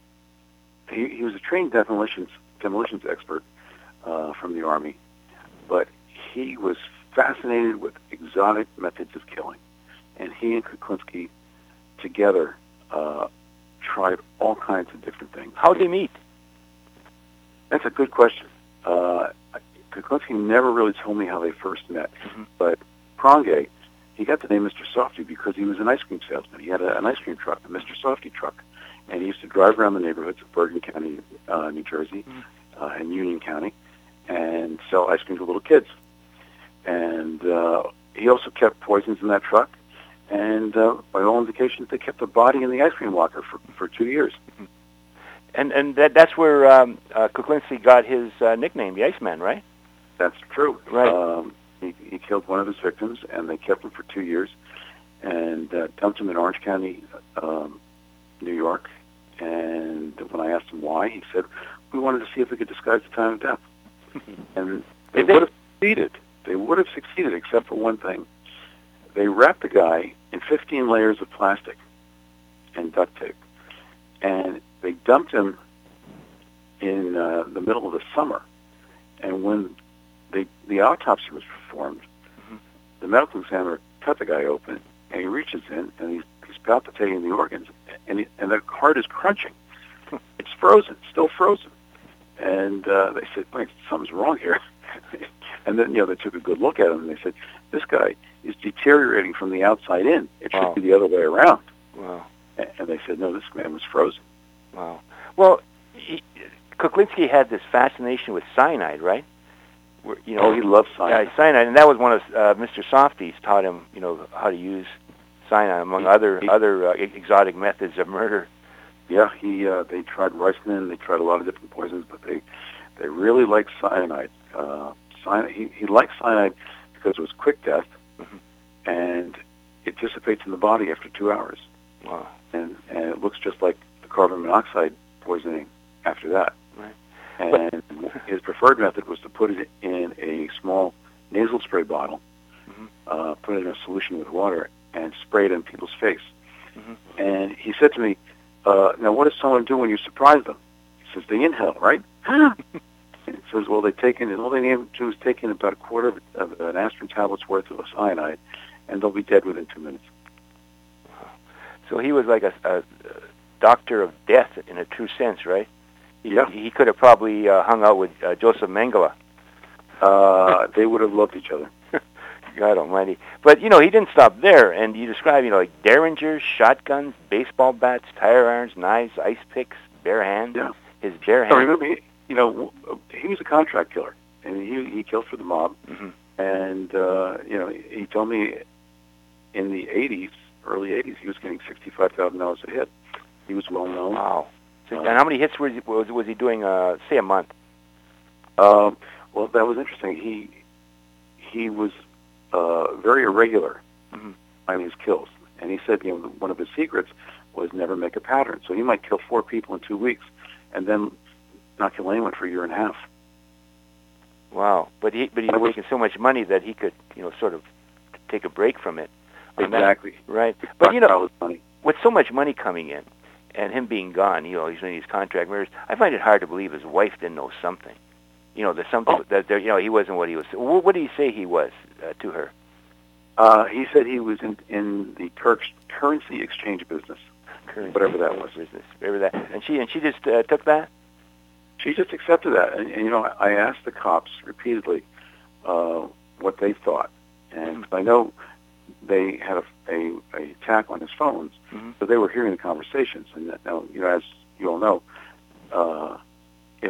he he was a trained demolitions demolitions expert uh, from the Army, but he was fascinated with exotic methods of killing, and he and Kuklinski together uh, tried all kinds of different things. How'd they meet? That's a good question. Uh, Kuklinski never really told me how they first met, Mm-hmm. but Prongay, he got the name Mister Softy because he was an ice cream salesman. He had a, an ice cream truck, a Mister Softy truck, and he used to drive around the neighborhoods of Bergen County, uh, New Jersey, Mm-hmm. uh, and Union County, and sell ice cream to little kids. And uh, he also kept poisons in that truck, and uh, by all indications, they kept the body in the ice cream locker for, for two years. And and that that's where um, uh, Kuklinski got his uh, nickname, the Iceman, right? That's true. Right. Um, he, he killed one of his victims, and they kept him for two years, and uh, dumped him in Orange County um, New York, and when I asked him why, he said, we wanted to see if we could disguise the time of death. And they Did they? would have succeeded. They would have succeeded, except for one thing. They wrapped the guy in fifteen layers of plastic and duct tape, and they dumped him in uh, the middle of the summer. And when they, the autopsy was performed, mm-hmm. the medical examiner cut the guy open, and he reaches in, and he's, he's palpitating the organs, and, he, and the heart is crunching. It's frozen, still frozen. And uh, they said, wait, something's wrong here. And then, you know, they took a good look at him, and they said, this guy is deteriorating from the outside in. It should Wow. be the other way around. Wow. And they said, no, this man was frozen. Wow. Well, he, Kuklinski had this fascination with cyanide, right? Where, you know, Oh, he loved cyanide. Yeah, cyanide, and that was one of uh, Mister Softy's taught him, you know, how to use cyanide among He- other he- other uh, exotic methods of murder. Yeah, he. Uh, they tried ricin, they tried a lot of different poisons, but they they really liked cyanide. Uh, cyanide he, he liked cyanide because it was quick death, Mhm. and it dissipates in the body after two hours. Wow. And, and it looks just like the carbon monoxide poisoning after that. Right. And his preferred method was to put it in a small nasal spray bottle, Mhm. uh, put it in a solution with water, and spray it in people's face. Mhm. And he said to me, uh, now what does someone do when you surprise them? He says, they inhale, right? And he says, well, they take in, all they need to do is take in about a quarter of, of an aspirin tablet's worth of cyanide, and they'll be dead within two minutes. So he was like a, a, a doctor of death in a true sense, right? He, Yeah. He could have probably uh, hung out with uh, Joseph Mengele. Uh, they would have loved each other. God almighty. But, you know, he didn't stop there. And you describe, you know, like derringers, shotguns, baseball bats, tire irons, knives, ice picks, bare hands. Yeah. His bare I hands. remember, he, you know, he was a contract killer, and he he killed for the mob. Mhm. And uh, you know, he told me in the eighties, early eighties, he was getting sixty-five thousand dollars a hit. He was well known. Wow. So, Uh, and how many hits was he, was, was he doing, uh, say, a month? Um, well, that was interesting. He he was uh, very irregular Mhm. on his kills, and he said, you know, one of his secrets was never make a pattern. So he might kill four people in two weeks, and then not kill anyone for a year and a half. Wow. But he but he was making so much money that he could, you know, sort of take a break from it. On that- Exactly. right. But, you know, Stockpile his money. with so much money coming in and him being gone, you know, he's doing these contract murders, I find it hard to believe his wife didn't know something. You know, there's something Oh. that there, you know, he wasn't what he was. What, what did he say he was uh, to her? Uh, he said he was in, in the cur- currency exchange business, Currency whatever that was. business, whatever that. And she and she just uh, took that. She just accepted that. And, and you know, I asked the cops repeatedly uh, what they thought. And I know they had a, a, a attack on his phones, Mhm. so they were hearing the conversations. And that, now, you know, as you all know, uh, if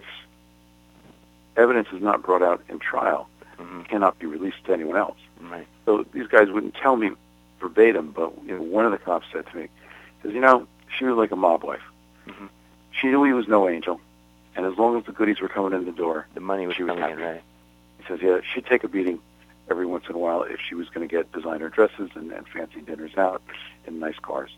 evidence is not brought out in trial, Mhm. it cannot be released to anyone else. Right. So these guys wouldn't tell me verbatim, but you know, one of the cops said to me, says, you know, she was like a mob wife. Mhm. She knew he was no angel, and as long as the goodies were coming in the door, The money was She was coming in, happy. right? he says, yeah, she'd take a beating every once in a while if she was going to get designer dresses and, and fancy dinners out in nice cars.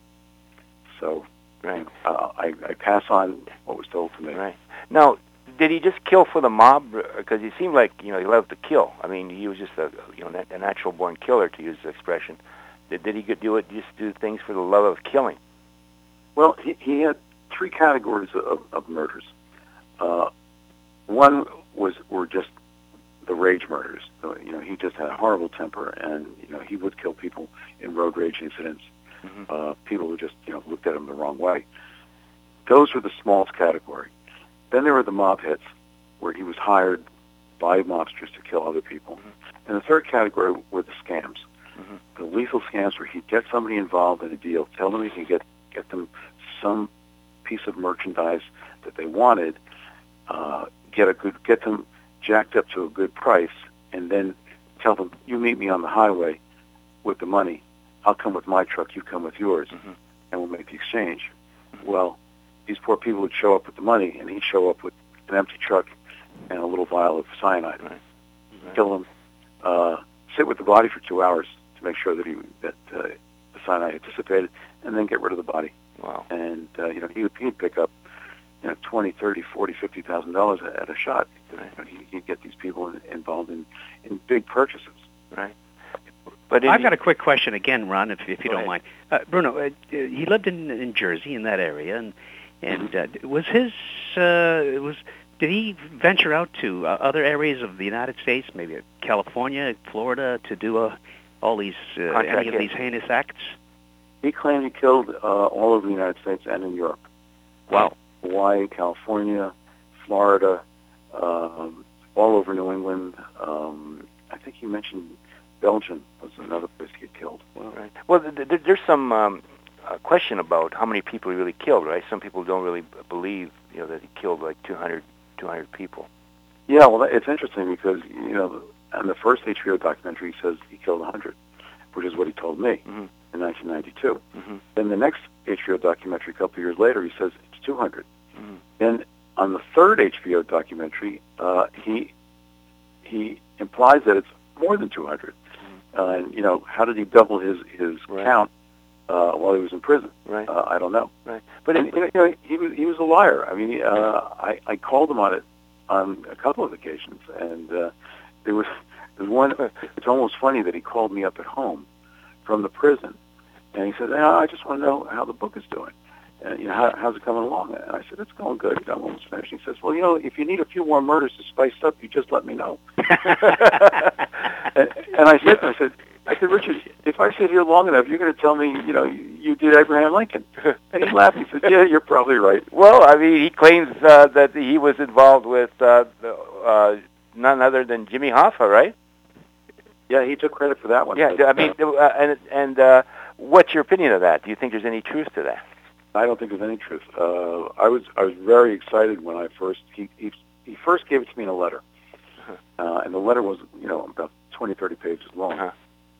So Right. uh, I, I pass on what was told to me. Right. Now, did he just kill for the mob? Because he seemed like, you know, he loved to kill. I mean, he was just a, you know, a natural-born killer, to use the expression. Did, did he do it just do things for the love of killing? Well, he, he had three categories of, of murders. Uh, one was were just the rage murders. So, you know, he just had a horrible temper, and you know, he would kill people in road rage incidents. Mhm. Uh, people who just you know looked at him the wrong way. Those were the smallest category. Then there were the mob hits, where he was hired by mobsters to kill other people. Mm-hmm. And the third category were the scams, Mhm. the lethal scams, where he'd get somebody involved in a deal, tell them he can get get them some piece of merchandise that they wanted, uh, get a good get them jacked up to a good price, and then tell them, you meet me on the highway with the money. I'll come with my truck, you come with yours, Mhm. and we'll make the exchange. Well, these poor people would show up with the money, and he'd show up with an empty truck and a little vial of cyanide. Right. Right. Kill him, uh, sit with the body for two hours to make sure that he that uh, the cyanide had dissipated, and then get rid of the body. Wow. And, uh, you know, he would, he'd pick up, you know, twenty, thirty, forty, fifty thousand dollars at a shot. Right. You know, he, he'd get these people in, involved in, in big purchases. Right. But I've got a quick question again, Ron, if, if you don't ahead. mind. Uh, Bruno, uh, he lived in, in Jersey, in that area, and and uh, was his uh, was did he venture out to uh, other areas of the United States, maybe California, Florida, to do uh, all these uh, any of hits. these heinous acts? He claimed he killed uh, all over the United States and in Europe. Wow. Hawaii, California, Florida, um, all over New England. Um, I think he mentioned Belgium was another place he had killed. Well, right. Well, th- th- there's some um, uh, question about how many people he really killed, right? Some people don't really b- believe, you know, that he killed like two hundred, two hundred people. Yeah, well, it's interesting because, you know, on the first H B O documentary, he says he killed one hundred, which is what he told me Mm-hmm. in nineteen ninety-two. Mm-hmm. Then the next H B O documentary, a couple of years later, he says it's two hundred. Mm-hmm. Then on the third H B O documentary, uh, he he implies that it's more than two hundred. Mm-hmm. Uh, and, you know, how did he double his, his Right. count uh, while he was in prison? Right. Uh, I don't know. Right. But And, it, you know, you know, he was he was a liar. I mean, uh, I I called him on it on a couple of occasions, and uh, there was there was one. It's almost funny that he called me up at home from the prison, and he said, "I just want to know how the book is doing. And, you know, how, how's it coming along?" And I said, "It's going good. I'm almost finished." He says, "Well, you know, if you need a few more murders to spice up, you just let me know." and, and I said, I said. I said, "Richard, if I sit here long enough, you're going to tell me, you know, you, you did Abraham Lincoln." And he laughed. He said, "Yeah, you're probably right." well, I mean, he claims uh, that he was involved with uh, uh, none other than Jimmy Hoffa, right? Yeah, he took credit for that one. Yeah. But, I mean, uh, and and uh, what's your opinion of that? Do you think there's any truth to that? I don't think there's any truth. Uh, I was I was very excited when I first he he, he first gave it to me in a letter, uh, and the letter was, you know, about twenty, thirty pages long. Uh-huh.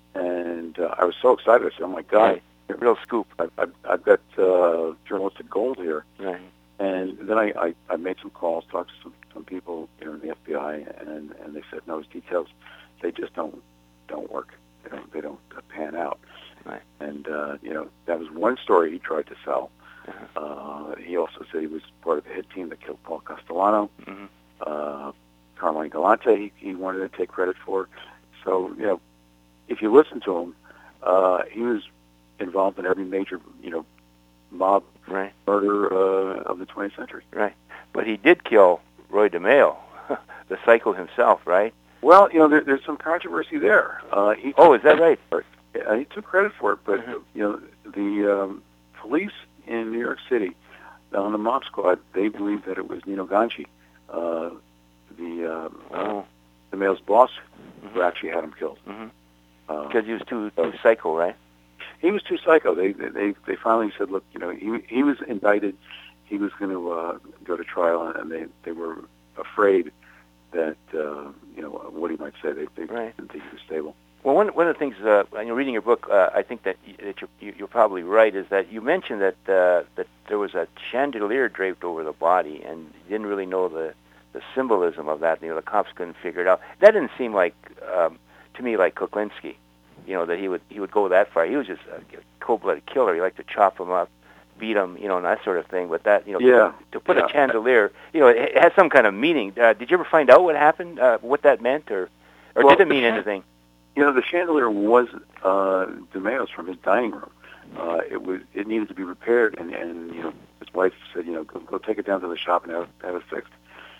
And uh, I was so excited. I said, "Oh my God, Right. Real scoop." I, I, I've got uh, journalistic gold here." Right. And then I, I, I made some calls, talked to some, some people, you know, in the F B I, and, and they said, "No, his details, they just don't don't work. They don't they don't uh, pan out." Right. And uh, you know, that was one story he tried to sell. Uh-huh. Uh, he also said he was part of the hit team that killed Paul Castellano. Mm-hmm. Uh, Carmine Galante, he, he wanted to take credit for. So, you know, if you listen to him, uh, he was involved in every major, you know, mob Right. murder uh, of the twentieth century. Right. But he did kill Roy DeMeo, the psycho himself, right? Well, you know, there, there's some controversy there. Uh, he Oh, is that right? Uh, he took credit for it, but, Mhm. you know, the um, police in New York City, on the mob squad, they believe that it was Nino Ganci, uh, the uh, Oh. uh, DeMeo's boss, Mhm. who actually had him killed. Mm-hmm. Uh, Because he was too too psycho, right? he was too psycho. They they they finally said, "Look, you know, he he was indicted. He was going to uh, go to trial," and they they were afraid that uh, you know what he might say. They they Right. didn't think he was stable. Well, one one of the things uh, when you're reading your book, uh, I think that, y- that you're, you- you're probably right, is that you mentioned that uh, that there was a chandelier draped over the body, and you didn't really know the the symbolism of that. You know, the cops couldn't figure it out. That didn't seem like um, to me like Kuklinski. You know, that he would he would go that far. He was just a cold-blooded killer. He liked to chop him up, beat him, you know, and that sort of thing. But that, you know, Yeah. to put Yeah. a chandelier, you know, it, it has some kind of meaning. Uh, did you ever find out what happened, uh, what that meant, or or Well, did it mean anything? You know, the chandelier was uh, DeMeo's from his dining room. Uh, it was it needed to be repaired, and, and you know, his wife said, you know, go, go take it down to the shop and have, have it fixed.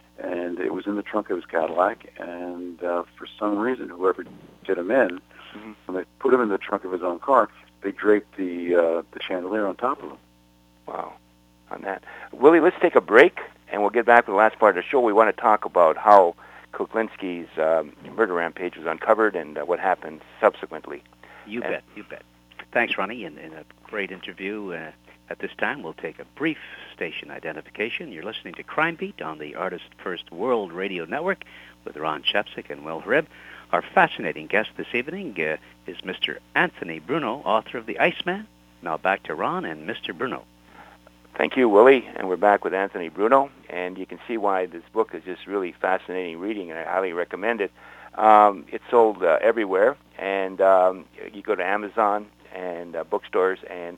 And it was in the trunk of his Cadillac, and uh, for some reason, whoever did him in, Mhm. when they put him in the trunk of his own car, they draped the uh, the chandelier on top of him. Wow, on that. Willie, let's take a break, and we'll get back to the last part of the show. We want to talk about how Kuklinski's um, murder rampage was uncovered and uh, what happened subsequently. You And- bet, you bet. Thanks, Ronnie, and, and a great interview. Uh, at this time, we'll take a brief station identification. You're listening to Crime Beat on the Artist First World Radio Network with Ron Shepsick and Will Harib. Our fascinating guest this evening uh, is Mister Anthony Bruno, author of The Iceman. Now back to Ron and Mister Bruno. Thank you, Willie, and we're back with Anthony Bruno, and you can see why this book is just really fascinating reading, and I highly recommend it. Um, it's sold uh, everywhere, and um, you go to Amazon and uh, bookstores, and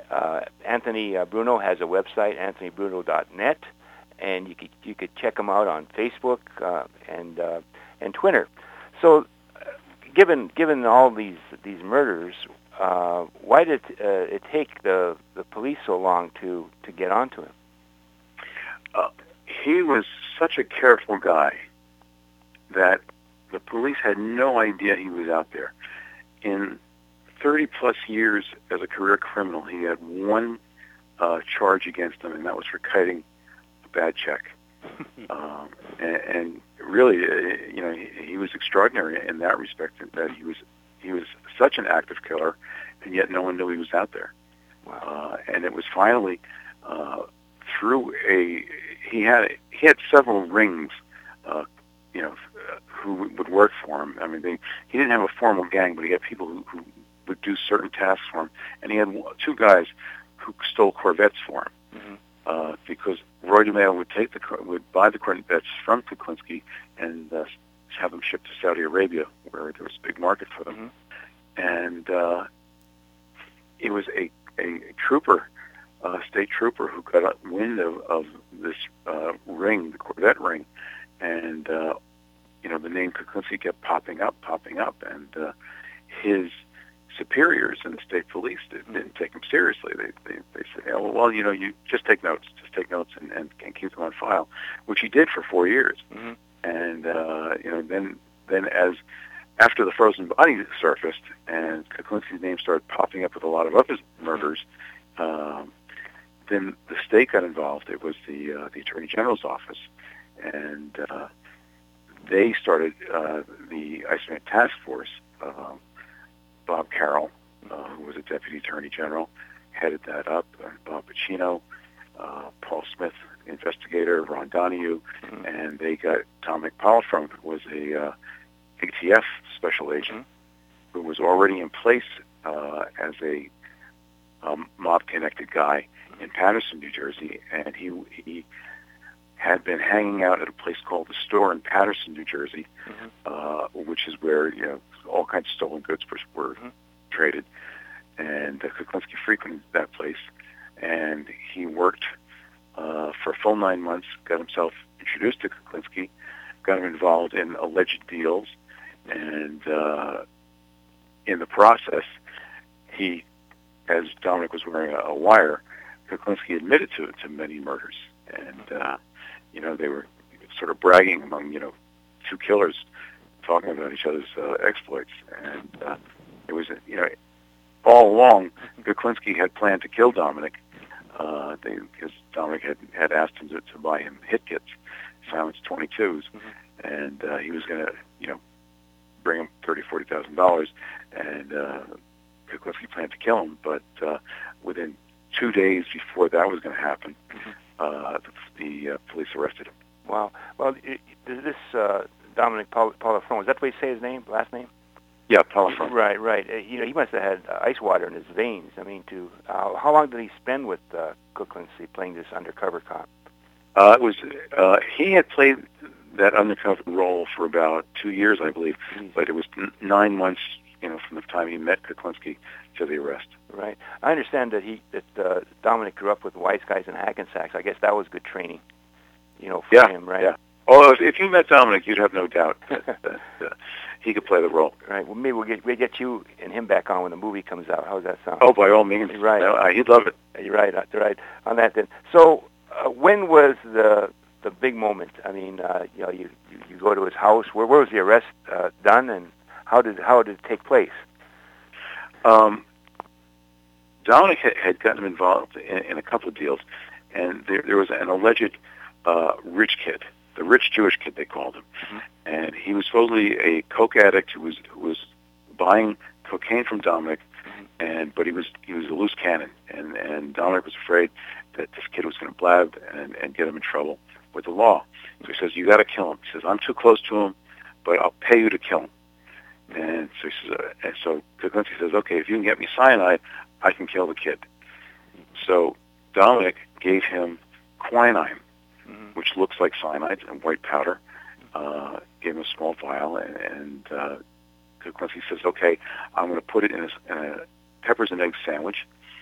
Uh, Anthony uh, Bruno has a website, anthony bruno dot net, and you could you could check him out on Facebook uh, and uh, and Twitter. So, uh, given given all these these murders, uh, why did uh, it take the the police so long to to get onto him? Uh, he was such a careful guy that the police had no idea he was out there. In thirty plus years as a career criminal, he had one uh, charge against him, and that was for kiting a bad check. um, and, and really, uh, you know, he, he was extraordinary in that respect. That he was he was such an active killer, and yet no one knew he was out there. Wow. Uh, and it was finally uh, through a he had he had several rings. Uh, you know, uh, who would work for him. I mean, they, he didn't have a formal gang, but he had people who, who would do certain tasks for him. And he had two guys who stole Corvettes for him. Mm-hmm. uh, because Roy DeMeo would take the would buy the Corvettes from Kuklinski and uh, have them shipped to Saudi Arabia, where there was a big market for them. Mm-hmm. And uh, it was a, a trooper, a state trooper, who got wind of, of this uh, ring, the Corvette ring, and uh, you know, the name Kuklinski kept popping up, popping up, and uh, his superiors in the state police didn't, didn't take him seriously. They they, they said, oh, well, you know, you just take notes, just take notes, and, and, and keep them on file, which he did for four years. Mm-hmm. And uh, you know, then then as after the frozen body surfaced and Kuklinski's name started popping up with a lot of other murders, um, then the state got involved. It was the uh, the Attorney General's office, and uh, they started uh, the Iceman Task Force. Um, Bob Carroll, uh, who was a Deputy Attorney General, headed that up. Uh, Bob Pacino, uh, Paul Smith, investigator, Ron Donahue, mm-hmm. and they got Dominic Polifrone, who was a uh, A T F special agent, mm-hmm. who was already in place uh, as a um, mob-connected guy in Paterson, New Jersey, and he he had been hanging out at a place called the Store in Paterson, New Jersey, mm-hmm. uh, which is where, you know, all kinds of stolen goods were, were mm-hmm. traded. And uh, Kuklinski frequented that place, and he worked uh, for a full nine months, got himself introduced to Kuklinski, got him involved in alleged deals, and uh, in the process, he, as Dominic was wearing a, a wire, Kuklinski admitted to to many murders. And, uh, you know, they were sort of bragging among, you know, two killers talking about each other's uh, exploits. And uh, it was, you know, all along, Kuklinski had planned to kill Dominic uh, they, because Dominic had, had asked him to, to buy him hit kits, silenced twenty-twos, mm-hmm. and uh, he was going to, you know, bring him thirty thousand dollars, forty thousand dollars, and uh, Kuklinski planned to kill him. But uh, within two days before that was going to happen, mm-hmm. uh, the, the uh, police arrested him. Wow. Well, it, this uh, Dominic Polifrone, is that the way you say his name, last name? Yeah, Polifrone. Right, right. Uh, you know, he must have had uh, ice water in his veins. I mean, to uh, how long did he spend with uh, Kuklinski playing this undercover cop? Uh, it was uh, he had played that undercover role for about two years, I believe, Jeez. But it was n- nine months, you know, from the time he met Kuklinski to the arrest. Right. I understand that he that uh, Dominic grew up with wise guys in Hackensack. I guess that was good training, you know, for yeah, him, right? Yeah. Oh, if, if you met Dominic, you'd have no doubt that, that uh, he could play the role. Right. Well, maybe we'll get we'll get you and him back on when the movie comes out. How does that sound? Oh, by all means. Right. No, uh, he'd love it. You're right. Right. On that then. So, uh, when was the the big moment? I mean, uh, you know, you, you you go to his house. Where where was the arrest uh, done, and how did how did it take place? Um, Dominic had, had gotten involved in, in a couple of deals, and there, there was an alleged uh, rich kid, the rich Jewish kid they called him, mm-hmm. and he was supposedly a coke addict who was who was buying cocaine from Dominic, mm-hmm. and but he was he was a loose cannon, and and Dominic was afraid that this kid was going to blab and, and get him in trouble with the law. So he says, "You got to kill him." He says, "I'm too close to him, but I'll pay you to kill him." And so he says, uh, and so Kuklinski says, "Okay, if you can get me cyanide, I can kill the kid." So Dominic gave him quinine, mm-hmm. which looks like cyanide and white powder. Uh, gave him a small vial, and, and uh, Kuklinski says, "Okay, I'm going to put it in a, in a peppers and eggs sandwich,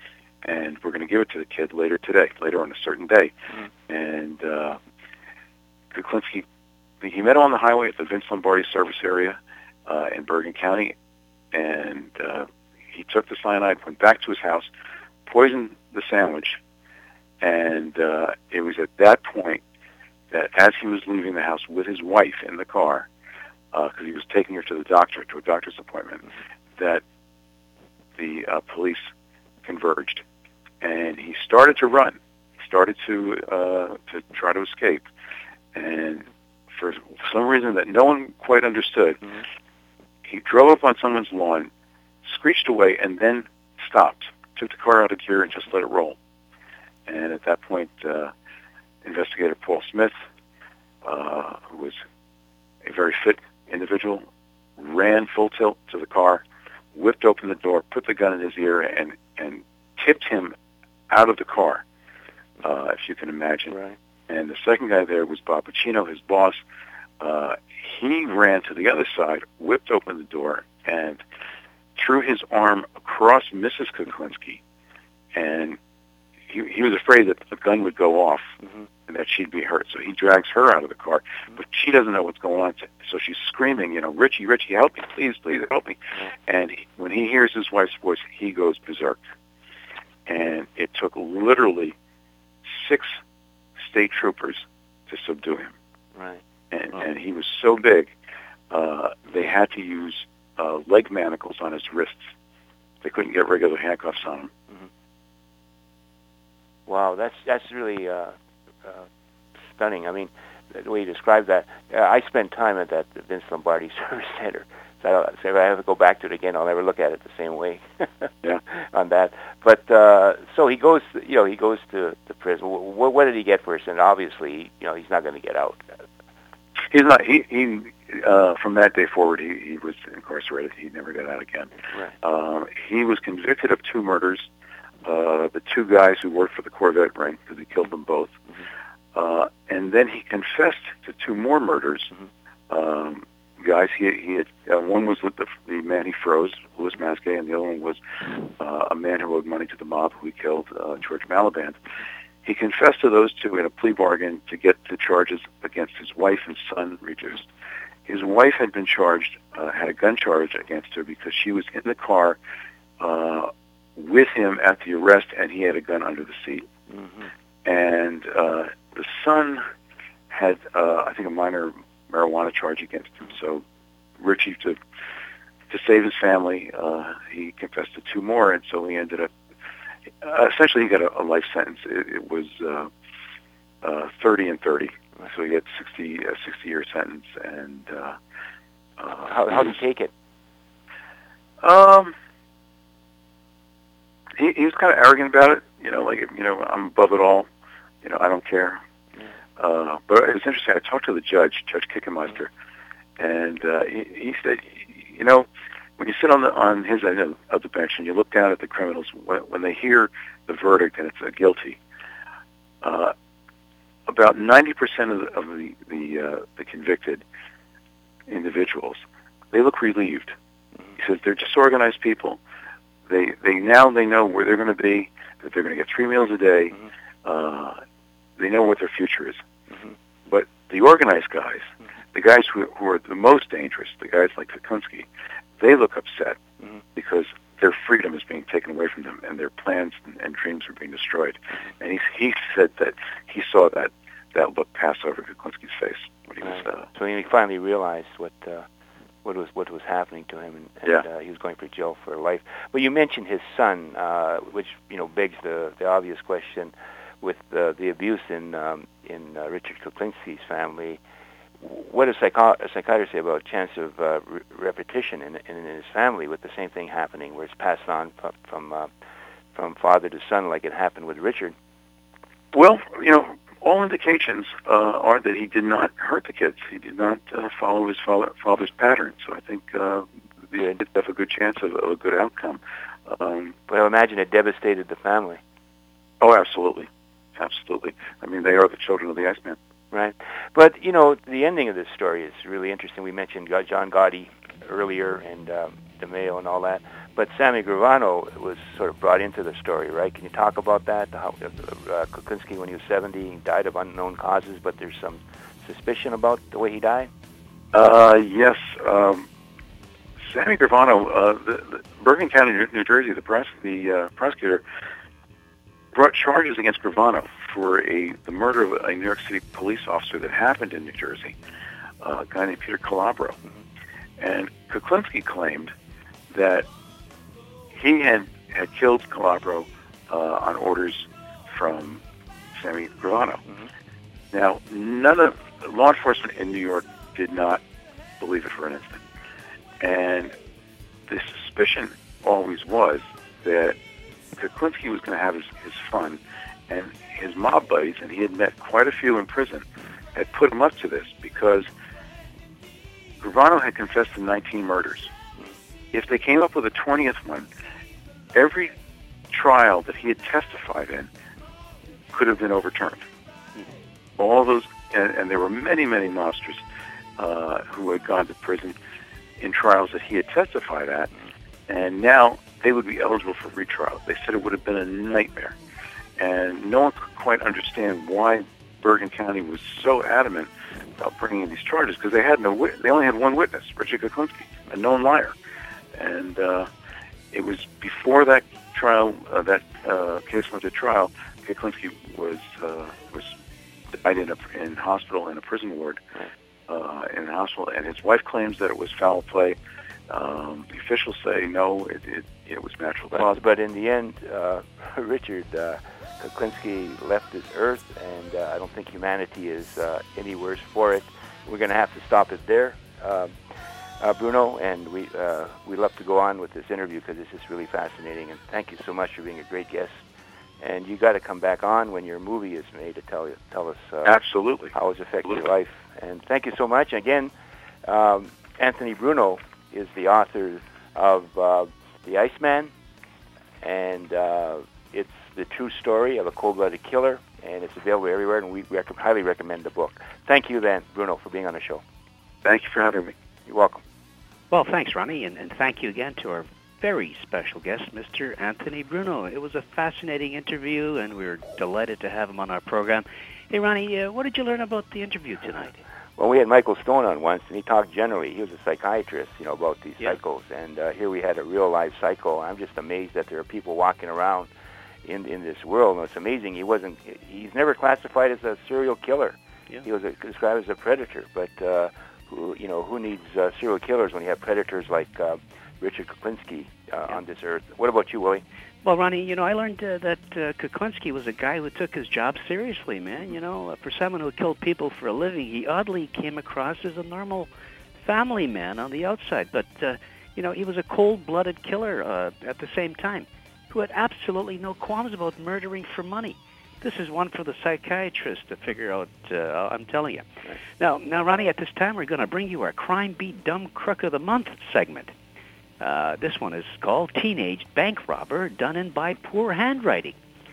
and we're going to give it to the kid later today, later on a certain day. Mm. And uh, Kuklinski, he met him on the highway at the Vince Lombardi service area uh, in Bergen County, and uh, he took the cyanide, went back to his house, poisoned the sandwich, and uh, it was at that point that as he was leaving the house with his wife in the car, because uh, he was taking her to the doctor, to a doctor's appointment, that the uh, police converged, and he started to run. He started to uh, to try to escape, and for some reason that no one quite understood, mm-hmm. he drove up on someone's lawn, screeched away, and then stopped, took the car out of gear, and just let it roll. And at that point, uh, investigator Paul Smith, uh, who was a very fit individual, ran full tilt to the car, whipped open the door, put the gun in his ear, and, and tipped him out of the car, uh, if you can imagine. Right. And the second guy there was Bob Pacino, his boss. Uh, he ran to the other side, whipped open the door, and threw his arm across Missus Kuklinski, and he, he was afraid that the gun would go off mm-hmm. and that she'd be hurt. So he drags her out of the car, mm-hmm. but she doesn't know what's going on. So she's screaming, you know, Richie, Richie, help me, please, please, help me. Mm-hmm. And he, when he hears his wife's voice, he goes berserk. And it took literally six state troopers to subdue him. Right. And, oh. and he was so big, uh, they had to use uh, leg manacles on his wrists. They couldn't get regular handcuffs on him. Mm-hmm. Wow, that's that's really uh, uh, stunning. I mean, the way you described that, uh, I spent time at that Vince Lombardi Service Center. So, I don't, so if I have to go back to it again, I'll never look at it the same way. Yeah. On that. But uh, so he goes, you know, he goes to, to prison. What, what did he get for it? And obviously, you know, he's not going to get out. He's not. He, he uh, from that day forward, he, he was incarcerated. He never got out again. Right. Um, he was convicted of two murders. Uh, the two guys who worked for the Corvette ring, because he killed them both. Mm-hmm. Uh, and then he confessed to two more murders. Mm-hmm. Um, guys, he, he had, uh, one was with the, the man he froze, Louis Masquet, and the other one was uh, a man who owed money to the mob who he killed, uh, George Maliband. He confessed to those two in a plea bargain to get the charges against his wife and son reduced. His wife had been charged, uh, had a gun charge against her because she was in the car uh, with him at the arrest, and he had a gun under the seat. Mm-hmm. And uh, the son had, uh, I think, a minor marijuana charge against him. So Richie, to to save his family, uh, he confessed to two more, and so he ended up, uh, essentially he got a, a life sentence. It, it was uh, uh, thirty and thirty. So he had sixty, a sixty-year sentence. And uh, uh, how how did he take it? Um, he he was kind of arrogant about it. You know, like, you know, I'm above it all. You know, I don't care. Yeah. Uh, but it was interesting. I talked to the judge, Judge Kickenmeister, and uh, he, he said, you know, when you sit on the on his end of, of the bench and you look down at the criminals, when, when they hear the verdict and it's a guilty, uh, about ninety percent of the of the the, uh, the convicted individuals, they look relieved. He says they're disorganized people. They they now they know where they're going to be, that they're going to get three meals a day. Mm-hmm. Uh, they know what their future is. Mm-hmm. But the organized guys, mm-hmm. the guys who, who are the most dangerous, the guys like Kuklinski, they look upset mm-hmm. because their freedom is being taken away from them, and their plans and, and dreams are being destroyed. Mm-hmm. And he he said that he saw that that look pass over Kuklinski's face when he was. Uh, so he finally realized what uh, what was what was happening to him, and, and yeah. uh, he was going for jail for life. But you mentioned his son, uh, which you know begs the the obvious question. With uh, the abuse in um, in uh, Richard Kuklinski's family, what does psycho- a psychiatrist say about chance of uh, re- repetition in, in, in his family with the same thing happening, where it's passed on from from, uh, from father to son, like it happened with Richard? Well, you know, all indications uh, are that he did not hurt the kids. He did not uh, follow his father, father's pattern. So I think uh, the kids have a good chance of, of a good outcome. Um, but I imagine it devastated the family. Oh, absolutely. Absolutely. I mean, they are the children of the Iceman. Right. But, you know, the ending of this story is really interesting. We mentioned John Gotti earlier, and um, DeMeo and all that. But Sammy Gravano was sort of brought into the story, right? Can you talk about that? How uh, Kuklinski, when he was seventy, died of unknown causes, but there's some suspicion about the way he died? Uh, yes. Um, Sammy Gravano, uh, the, the Bergen County, New Jersey, the, pros- the uh, prosecutor brought charges against Gravano for a the murder of a New York City police officer that happened in New Jersey, uh, a guy named Peter Calabro. And Kuklinski claimed that he had, had killed Calabro uh, on orders from Sammy Gravano. Mm-hmm. Now, none of law enforcement in New York did not believe it for an instant. And the suspicion always was that Kuklinski was going to have his, his fun, and his mob buddies, and he had met quite a few in prison, had put him up to this because Gravano had confessed to nineteen murders. If they came up with a twentieth one, every trial that he had testified in could have been overturned. All those, and, and there were many, many mobsters uh, who had gone to prison in trials that he had testified at, and now they would be eligible for retrial. They said it would have been a nightmare, and no one could quite understand why Bergen County was so adamant about bringing in these charges, because they had no wit- they only had one witness, Richard Kuklinski, a known liar, and uh, it was before that trial, uh, that uh, case went to trial. Kuklinski was uh, was died in a in hospital in a prison ward uh, in a hospital, and his wife claims that it was foul play. Um, the officials say no, it it, it was natural cause. But, but in the end, uh, Richard uh, Kuklinski left this earth, and uh, I don't think humanity is uh, any worse for it. We're going to have to stop it there, uh, uh, Bruno, and we uh, we love to go on with this interview because this is really fascinating. And thank you so much for being a great guest. And you got to come back on when your movie is made to tell you, tell us uh, absolutely how it's affected absolutely. your life. And thank you so much again. Um, Anthony Bruno is the author of uh, The Iceman, and uh, it's the true story of a cold-blooded killer, and it's available everywhere, and we rec- highly recommend the book. Thank you, then, Bruno, for being on the show. Thank you for having me. You're welcome. Well, thanks, Ronnie, and, and thank you again to our very special guest, Mister Anthony Bruno. It was a fascinating interview, and we were delighted to have him on our program. Hey, Ronnie, uh, what did you learn about the interview tonight? Well, we had Michael Stone on once, and he talked generally. He was a psychiatrist, you know, about these yeah. psychos. And uh, here we had a real-life psycho. I'm just amazed that there are people walking around in in this world. And it's amazing. He wasn't. He's never classified as a serial killer. Yeah. He was a, described as a predator. But uh, who, you know, who needs uh, serial killers when you have predators like uh, Richard Kuklinski uh, yeah. on this earth? What about you, Willie? Well, Ronnie, you know, I learned uh, that uh, Kuklinski was a guy who took his job seriously, man. You know, uh, for someone who killed people for a living, he oddly came across as a normal family man on the outside. But, uh, you know, he was a cold-blooded killer uh, at the same time who had absolutely no qualms about murdering for money. This is one for the psychiatrist to figure out, uh, I'm telling you. Right. Now, now, Ronnie, at this time, we're going to bring you our Crime Beat Dumb Crook of the Month segment. Uh, this one is called Teenage Bank Robber Done In by Poor Handwriting.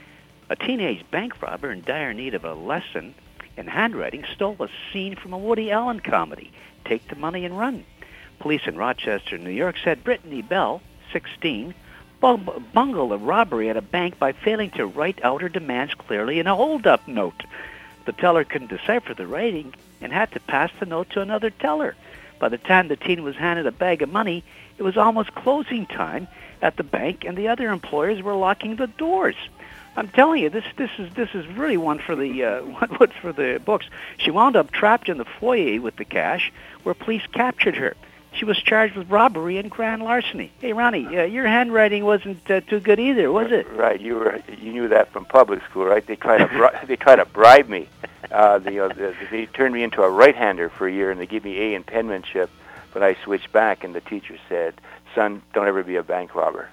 A teenage bank robber in dire need of a lesson in handwriting stole a scene from a Woody Allen comedy, Take the Money and Run. Police in Rochester, New York said Brittany Bell, sixteen, bungled a robbery at a bank by failing to write out her demands clearly in a hold-up note. The teller couldn't decipher the writing and had to pass the note to another teller. By the time the teen was handed a bag of money, it was almost closing time at the bank, and the other employers were locking the doors. I'm telling you, this this is this is really one for the uh, one for the books. She wound up trapped in the foyer with the cash, where police captured her. She was charged with robbery and grand larceny. Hey, Ronnie, uh, your handwriting wasn't uh, too good either, was it? Right, you were you knew that from public school, right? They try to bri- they try to bribe me. Uh, the, uh, the, they turned me into a right-hander for a year, and they gave me A in penmanship. But I switched back, and the teacher said, "Son, don't ever be a bank robber."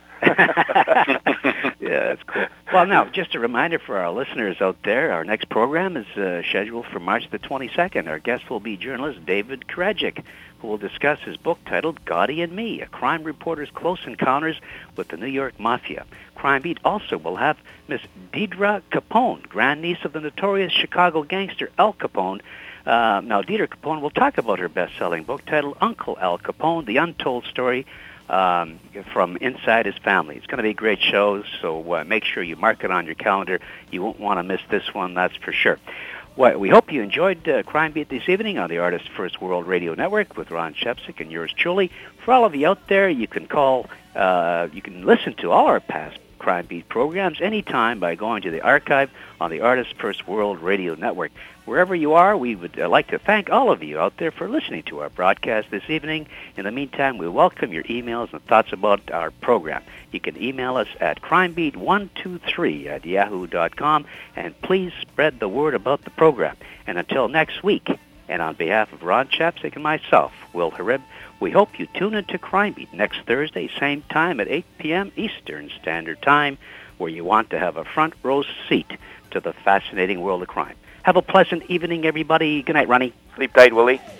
Yeah, that's cool. Well, now, just a reminder for our listeners out there, our next program is uh, scheduled for March the twenty-second. Our guest will be journalist David Karadzic, who will discuss his book titled Gotti and Me, a crime reporter's close encounters with the New York Mafia. Crime Beat also will have Miss Deidre Capone, grandniece of the notorious Chicago gangster Al Capone. Uh, now, Deidre Capone will talk about her best-selling book titled Uncle Al Capone, The Untold Story um, from inside his family. It's going to be a great show, so uh, make sure you mark it on your calendar. You won't want to miss this one, that's for sure. Well, we hope you enjoyed uh, Crime Beat this evening on the Artist First World Radio Network with Ron Shepsick and yours truly. For all of you out there, you can call, uh, you can listen to all our past Crime Beat programs anytime by going to the archive on the Artist First World Radio Network. Wherever you are, we would uh, like to thank all of you out there for listening to our broadcast this evening. In the meantime, we welcome your emails and thoughts about our program. You can email us at crimebeat one two three at yahoo dot com, and please spread the word about the program. And until next week, and on behalf of Ron Chapstick and myself, Will Harib, we hope you tune into Crime Beat next Thursday, same time at eight p.m. Eastern Standard Time, where you want to have a front row seat to the fascinating world of crime. Have a pleasant evening, everybody. Good night, Ronnie. Sleep tight, Willie.